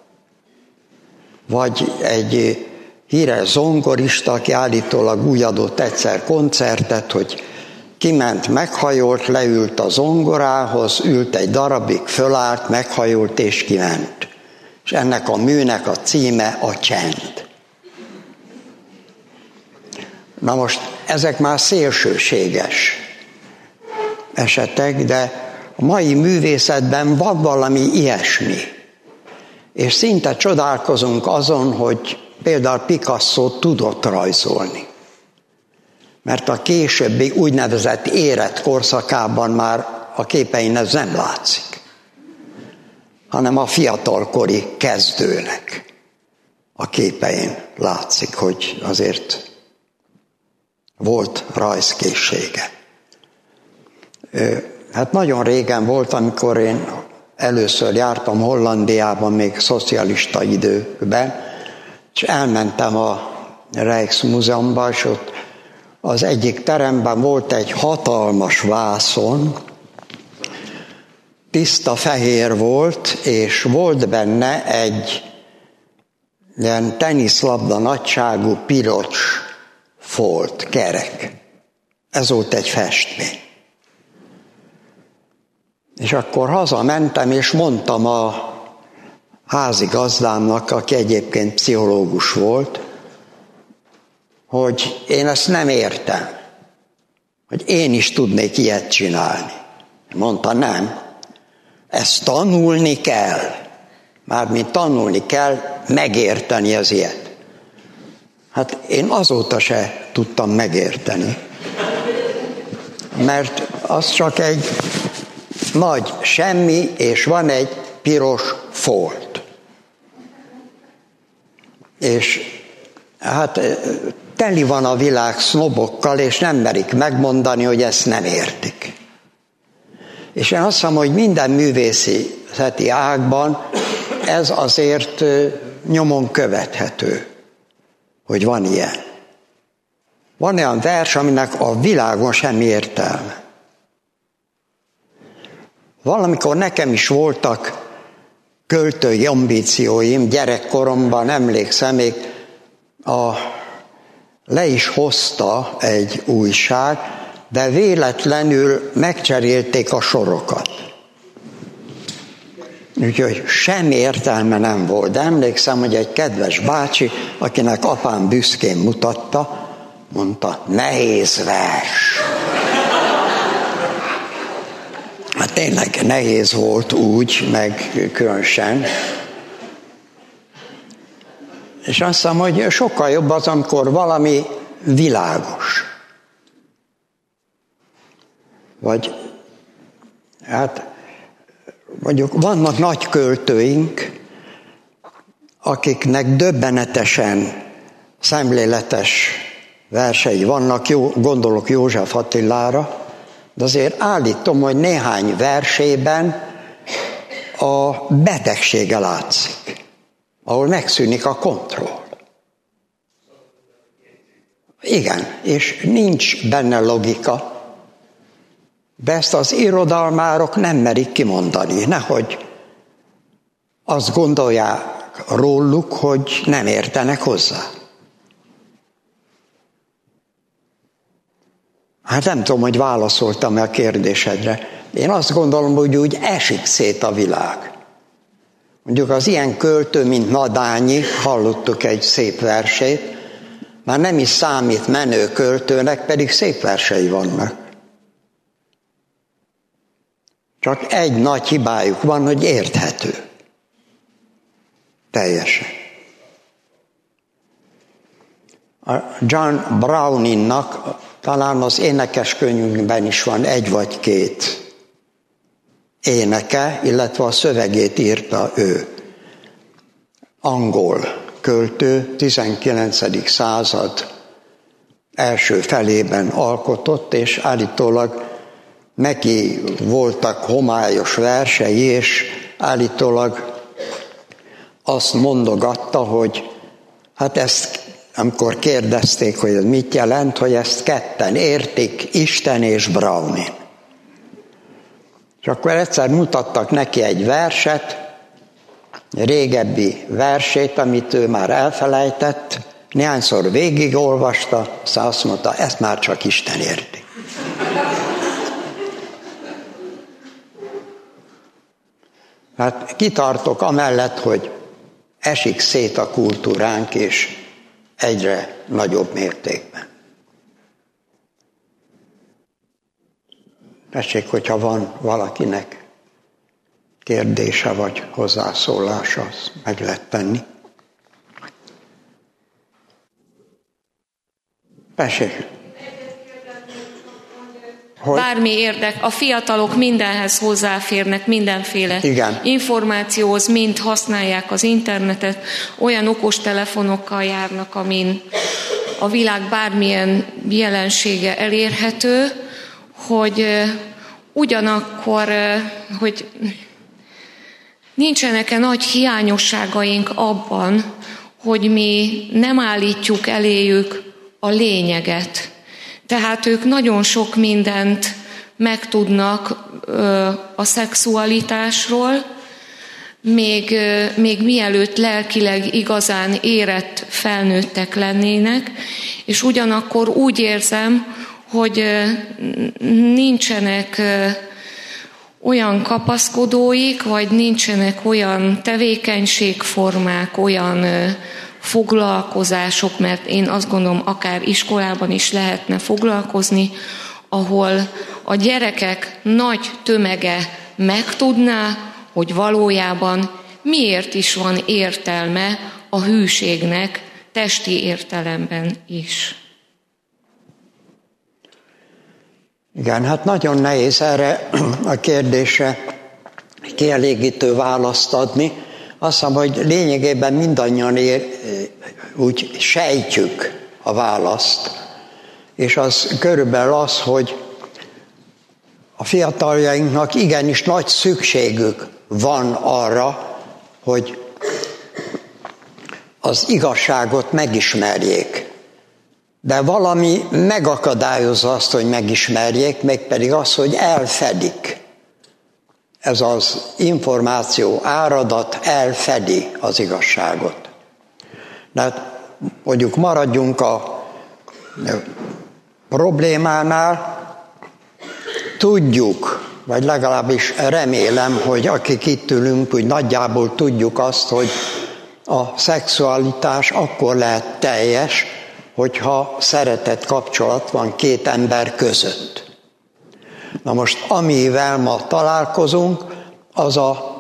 Vagy egy híres zongorista, aki állítólag úgy adott egyszer koncertet, hogy kiment, meghajolt, leült a zongorához, ült egy darabig, fölállt, meghajolt és kiment. És ennek a műnek a címe a csend. Na most ezek már szélsőséges esetek, de a mai művészetben van valami ilyesmi. És szinte csodálkozunk azon, hogy például Picasso tudott rajzolni. Mert a későbbi úgynevezett érett korszakában már a képein ez nem látszik, hanem a fiatalkori kezdőnek a képein látszik, hogy azért volt rajzkészsége. Hát nagyon régen volt, amikor én először jártam Hollandiában, még szocialista időkben, és elmentem a Rijksmuseumba, és ott az egyik teremben volt egy hatalmas vászon, tiszta fehér volt, és volt benne egy ilyen teniszlabda nagyságú piros folt, kerek. Ez volt egy festmény. És akkor hazamentem, és mondtam a házigazdámnak, aki egyébként pszichológus volt, hogy én ezt nem értem, hogy én is tudnék ilyet csinálni. Mondta, nem, ezt tanulni kell. Mármint tanulni kell megérteni az ilyet. Hát én azóta se tudtam megérteni. Mert az csak egy nagy semmi, és van egy piros folt. És hát teli van a világ sznobokkal, és nem merik megmondani, hogy ezt nem értik. És én azt mondom, hogy minden művészeti ágban ez azért nyomon követhető, hogy van ilyen. Van olyan vers, aminek a világon semmi értelme. Valamikor nekem is voltak költői ambícióim, gyerekkoromban emlékszem, még a, le is hozta egy újság, de véletlenül megcserélték a sorokat. Úgyhogy semmi értelme nem volt. De emlékszem, hogy egy kedves bácsi, akinek apám büszkén mutatta, mondta, nehéz vers. Hát tényleg nehéz volt úgy, meg különösen. És azt hiszem, hogy sokkal jobb az, amikor valami világos. Vagy, hát mondjuk vannak nagy költőink, akiknek döbbenetesen szemléletes versei vannak, jó, gondolok József Attilára, de azért állítom, hogy néhány versében a betegsége látszik, ahol megszűnik a kontroll. Igen, és nincs benne logika, de ezt az irodalmárok nem merik kimondani, nehogy azt gondolják róluk, hogy nem értenek hozzá. Hát nem tudom, hogy válaszoltam a kérdésedre. Én azt gondolom, hogy úgy esik szét a világ. Mondjuk az ilyen költő, mint Nadányi, hallottuk egy szép versét, már nem is számít menő költőnek, pedig szép versei vannak. Csak egy nagy hibájuk van, hogy érthető. Teljesen. A John Browningnak talán az énekeskönyvünkben is van egy vagy két éneke, illetve a szövegét írta ő. Angol költő, tizenkilencedik század első felében alkotott, és állítólag neki voltak homályos versei, és állítólag azt mondogatta, hogy hát ezt, amikor kérdezték, hogy ez mit jelent, hogy ezt ketten értik, Isten és Browning. És akkor egyszer mutattak neki egy verset, régebbi versét, amit ő már elfelejtett, néhányszor végigolvasta, aztán azt mondta, ezt már csak Isten érti. Hát kitartok amellett, hogy esik szét a kultúránk, és egyre nagyobb mértékben. Tessék, hogyha van valakinek kérdése vagy hozzászólása, azt meg lehet tenni. Tessék. Hogy? Bármi érdek, a fiatalok mindenhez hozzáférnek, mindenféle Igen. információhoz, mind használják az internetet, olyan okos telefonokkal járnak, amin a világ bármilyen jelensége elérhető, hogy ugyanakkor, hogy nincsenek-e nagy hiányosságaink abban, hogy mi nem állítjuk eléjük a lényeget. Tehát ők nagyon sok mindent megtudnak a szexualitásról, még, még mielőtt lelkileg igazán érett felnőttek lennének, és ugyanakkor úgy érzem, hogy nincsenek olyan kapaszkodóik, vagy nincsenek olyan tevékenységformák, olyan foglalkozások, mert én azt gondolom, akár iskolában is lehetne foglalkozni, ahol a gyerekek nagy tömege megtudná, hogy valójában miért is van értelme a hűségnek testi értelemben is. Igen, hát nagyon nehéz erre a kérdésre kielégítő választ adni. Azt hiszem, hogy lényegében mindannyian ér, úgy sejtjük a választ. És az körülbelül az, hogy a fiataljainknak igenis nagy szükségük van arra, hogy az igazságot megismerjék. De valami megakadályozza azt, hogy megismerjék, mégpedig az, hogy elfedik. Ez az információ áradat elfedi az igazságot. De hát mondjuk maradjunk a problémánál, tudjuk, vagy legalábbis remélem, hogy akik itt ülünk, úgy nagyjából tudjuk azt, hogy a szexualitás akkor lehet teljes, hogyha szeretett kapcsolat van két ember között. Na most, amivel ma találkozunk, az a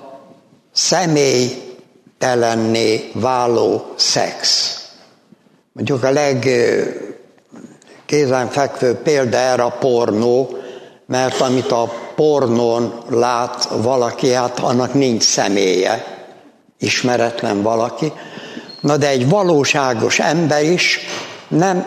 személytelenné váló szex. Mondjuk a legkézenfekvőbb példa erre a pornó, mert amit a pornón lát valaki, hát annak nincs személye, ismeretlen valaki. Na de egy valóságos ember is nem,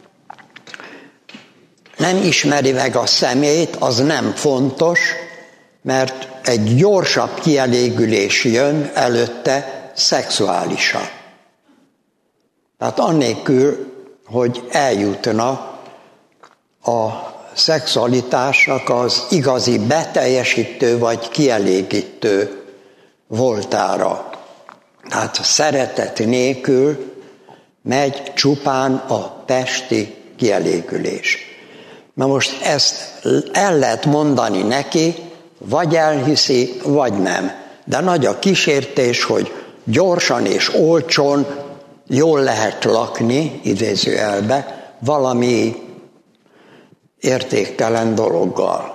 nem ismeri meg a személyt, az nem fontos, mert egy gyorsabb kielégülés jön előtte szexuálisan. Tehát annélkül, hogy eljutna a szexualitásnak az igazi beteljesítő vagy kielégítő voltára. Tehát szeretet nélkül megy csupán a testi kielégülés. Na most ezt el lehet mondani neki, vagy elhiszi, vagy nem. De nagy a kísértés, hogy gyorsan és olcsón jól lehet lakni, idézőjelbe, valami értéktelen dologgal.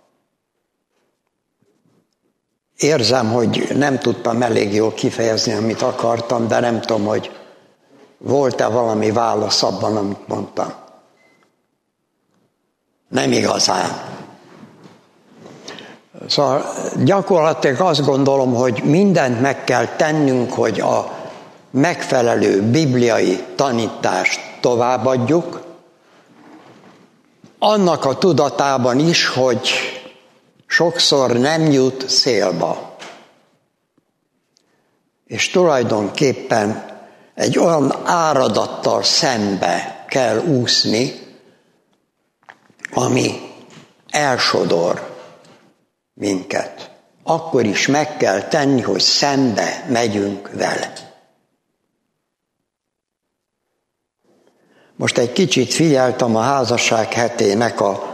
Érzem, hogy nem tudtam elég jól kifejezni, amit akartam, de nem tudom, hogy volt-e valami válasz abban, amit mondtam. Nem igazán. Szóval gyakorlatilag azt gondolom, hogy mindent meg kell tennünk, hogy a megfelelő bibliai tanítást továbbadjuk, annak a tudatában is, hogy sokszor nem jut célba. És tulajdonképpen egy olyan áradattal szembe kell úszni, ami elsodor minket. Akkor is meg kell tenni, hogy szembe megyünk vele. Most egy kicsit figyeltem a házasság hetének a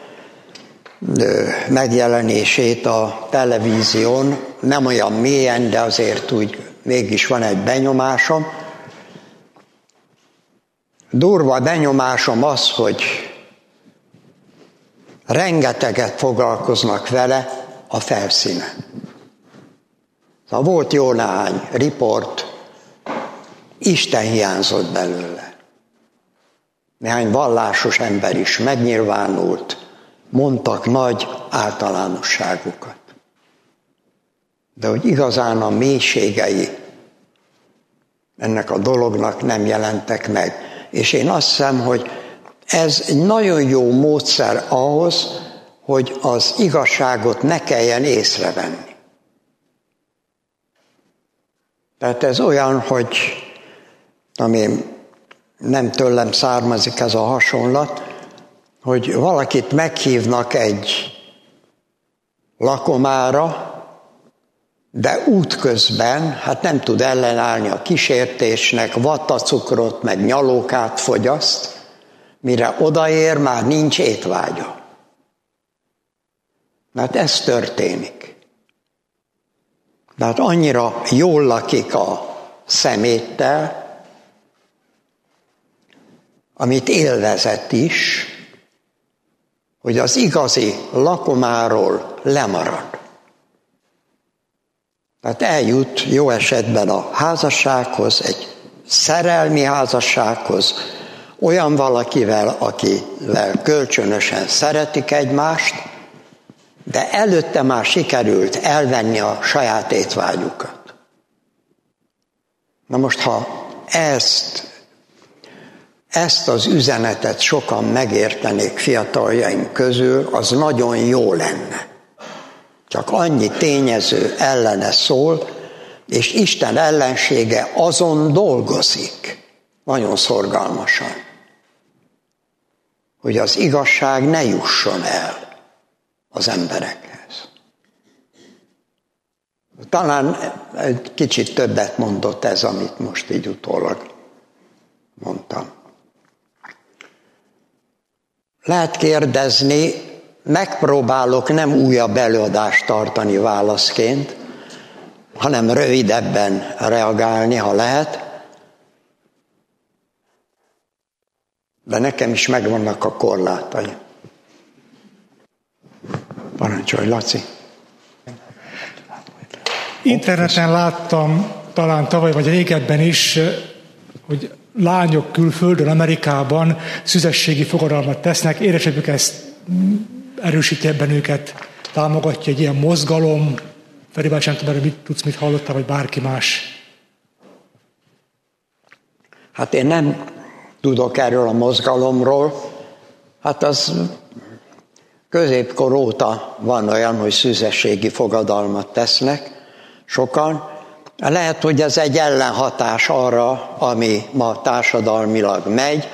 megjelenését a televízión, nem olyan mélyen, de azért úgy mégis van egy benyomásom. Durva benyomásom az, hogy rengeteget foglalkoznak vele a felszínen. Szóval volt jó néhány riport, Isten hiányzott belőle. Néhány vallásos ember is megnyilvánult, mondtak nagy általánosságokat. De hogy igazán a mélységei ennek a dolognak nem jelentek meg. És én azt hiszem, hogy ez egy nagyon jó módszer ahhoz, hogy az igazságot ne kelljen észrevenni. Tehát ez olyan, hogy ami nem tőlem származik ez a hasonlat, hogy valakit meghívnak egy lakomára, de útközben hát nem tud ellenállni a kísértésnek, vattacukrot meg nyalókát fogyaszt, mire odaér, már nincs étvágya. Mert ez történik. Tehát annyira jól lakik a szeméttel, amit élvezett is, hogy az igazi lakomáról lemarad. Tehát eljut jó esetben a házassághoz egy szerelmi házassághoz, olyan valakivel, akivel kölcsönösen szeretik egymást, de előtte már sikerült elvenni a saját étvágyukat. Na most, ha ezt, ezt az üzenetet sokan megértenék fiataljaink közül, az nagyon jó lenne. Csak annyi tényező ellene szól, és Isten ellensége azon dolgozik, nagyon szorgalmasan, hogy az igazság ne jusson el az emberekhez. Talán egy kicsit többet mondott ez, amit most így utólag mondtam. Lehet kérdezni, megpróbálok nem újabb előadást tartani válaszként, hanem rövidebben reagálni, ha lehet. De nekem is megvannak a korlátai. Parancsolj, Laci! Interneten láttam, talán tavaly vagy régebben is, hogy lányok külföldön, Amerikában szüzességi fogadalmat tesznek. Édesapjuk ezt erősíti ebben őket, támogatja egy ilyen mozgalom. Feri bácsi, nem tudom, mit tudsz, mit hallottál, vagy bárki más? Hát én nem tudok erről a mozgalomról. Hát az középkor óta van olyan, hogy szüzességi fogadalmat tesznek sokan. Lehet, hogy ez egy ellenhatás arra, ami ma társadalmilag megy.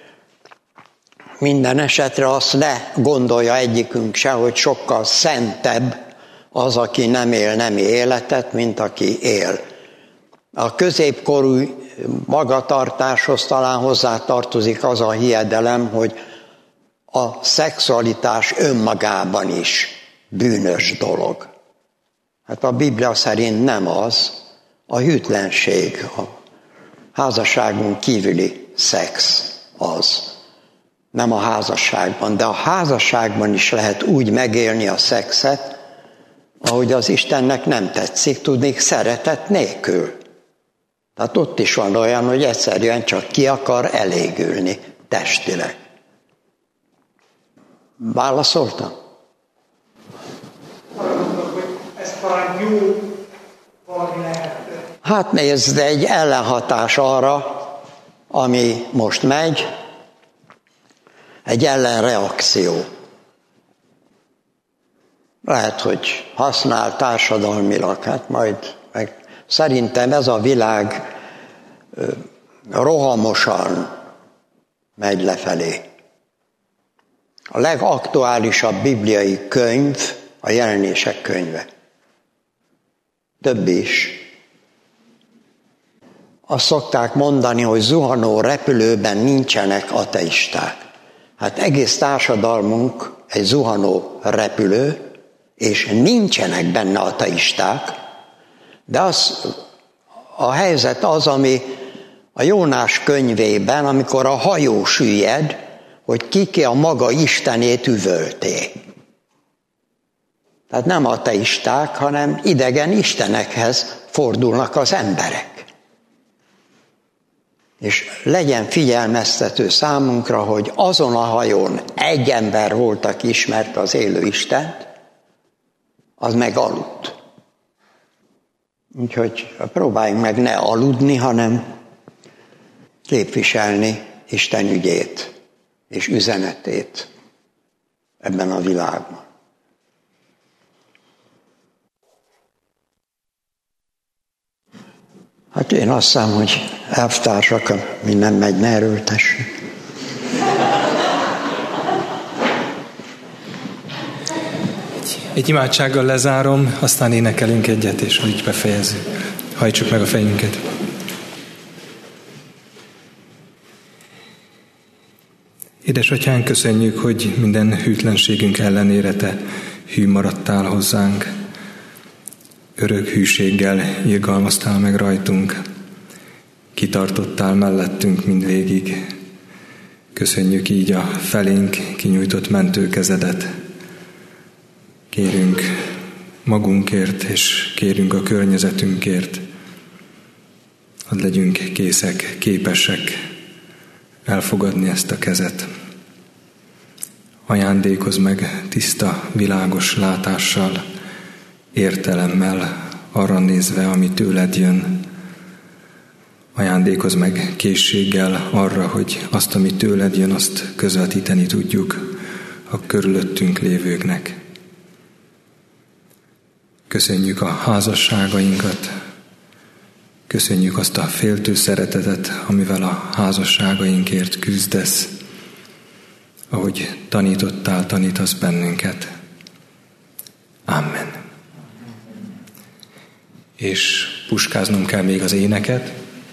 Minden esetre azt ne gondolja egyikünk se, hogy sokkal szentebb az, aki nem él nemi életet, mint aki él. A középkorú magatartáshoz talán hozzátartozik az a hiedelem, hogy a szexualitás önmagában is bűnös dolog. Hát a Biblia szerint nem az, a hűtlenség, a házasságon kívüli szex az. Nem a házasságban, de a házasságban is lehet úgy megélni a szexet, ahogy az Istennek nem tetszik, tudnék szeretet nélkül. Tehát ott is van olyan, hogy egyszerűen csak ki akar elégülni testileg. Válaszoltam? Ez talán jó valami lehet. Hát nézd, egy ellenhatás arra, ami most megy, egy ellenreakció. Lehet, hogy használ társadalmilag, hát majd meg szerintem ez a világ rohamosan megy lefelé. A legaktuálisabb bibliai könyv a Jelenések könyve. Több is. Azt szokták mondani, hogy zuhanó repülőben nincsenek ateisták. Hát egész társadalmunk egy zuhanó repülő, és nincsenek benne ateisták, de az, a helyzet az, ami a Jónás könyvében, amikor a hajó süllyed, hogy ki-ki a maga istenét üvölté. Tehát nem ateisták, hanem idegen istenekhez fordulnak az emberek. És legyen figyelmeztető számunkra, hogy azon a hajón egy ember volt, aki ismerte az élő Istent, az meg aludt. Úgyhogy próbáljunk meg ne aludni, hanem képviselni Isten ügyét és üzenetét ebben a világban. Hát én azt hiszem, hogy elvtársak, mi nem megy, ne erőltessük. Egy imádsággal lezárom, aztán énekelünk egyet, és így befejezzük. Hajtsuk meg a fejünket. Édesatyánk, köszönjük, hogy minden hűtlenségünk ellenére Te hű maradtál hozzánk. Örök hűséggel irgalmaztál meg rajtunk. Kitartottál mellettünk mindvégig. Köszönjük így a felénk kinyújtott mentőkezedet. Kérünk magunkért, és kérünk a környezetünkért. hadd legyünk készek, képesek elfogadni ezt a kezet. Ajándékozz meg tiszta, világos látással, értelemmel, arra nézve, ami tőled jön. Ajándékozz meg készséggel arra, hogy azt, ami tőled jön, azt közvetíteni tudjuk a körülöttünk lévőknek. Köszönjük a házasságainkat, köszönjük azt a féltő szeretetet, amivel a házasságainkért küzdesz, ahogy tanítottál, tanítasz bennünket. Amen. És puskáznom kell még az éneket,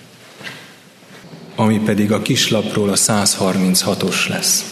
ami pedig a kislapról a száz harminchatos lesz.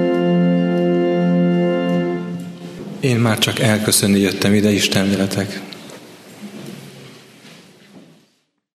Én már csak elköszönni jöttem ide, Isten veletek.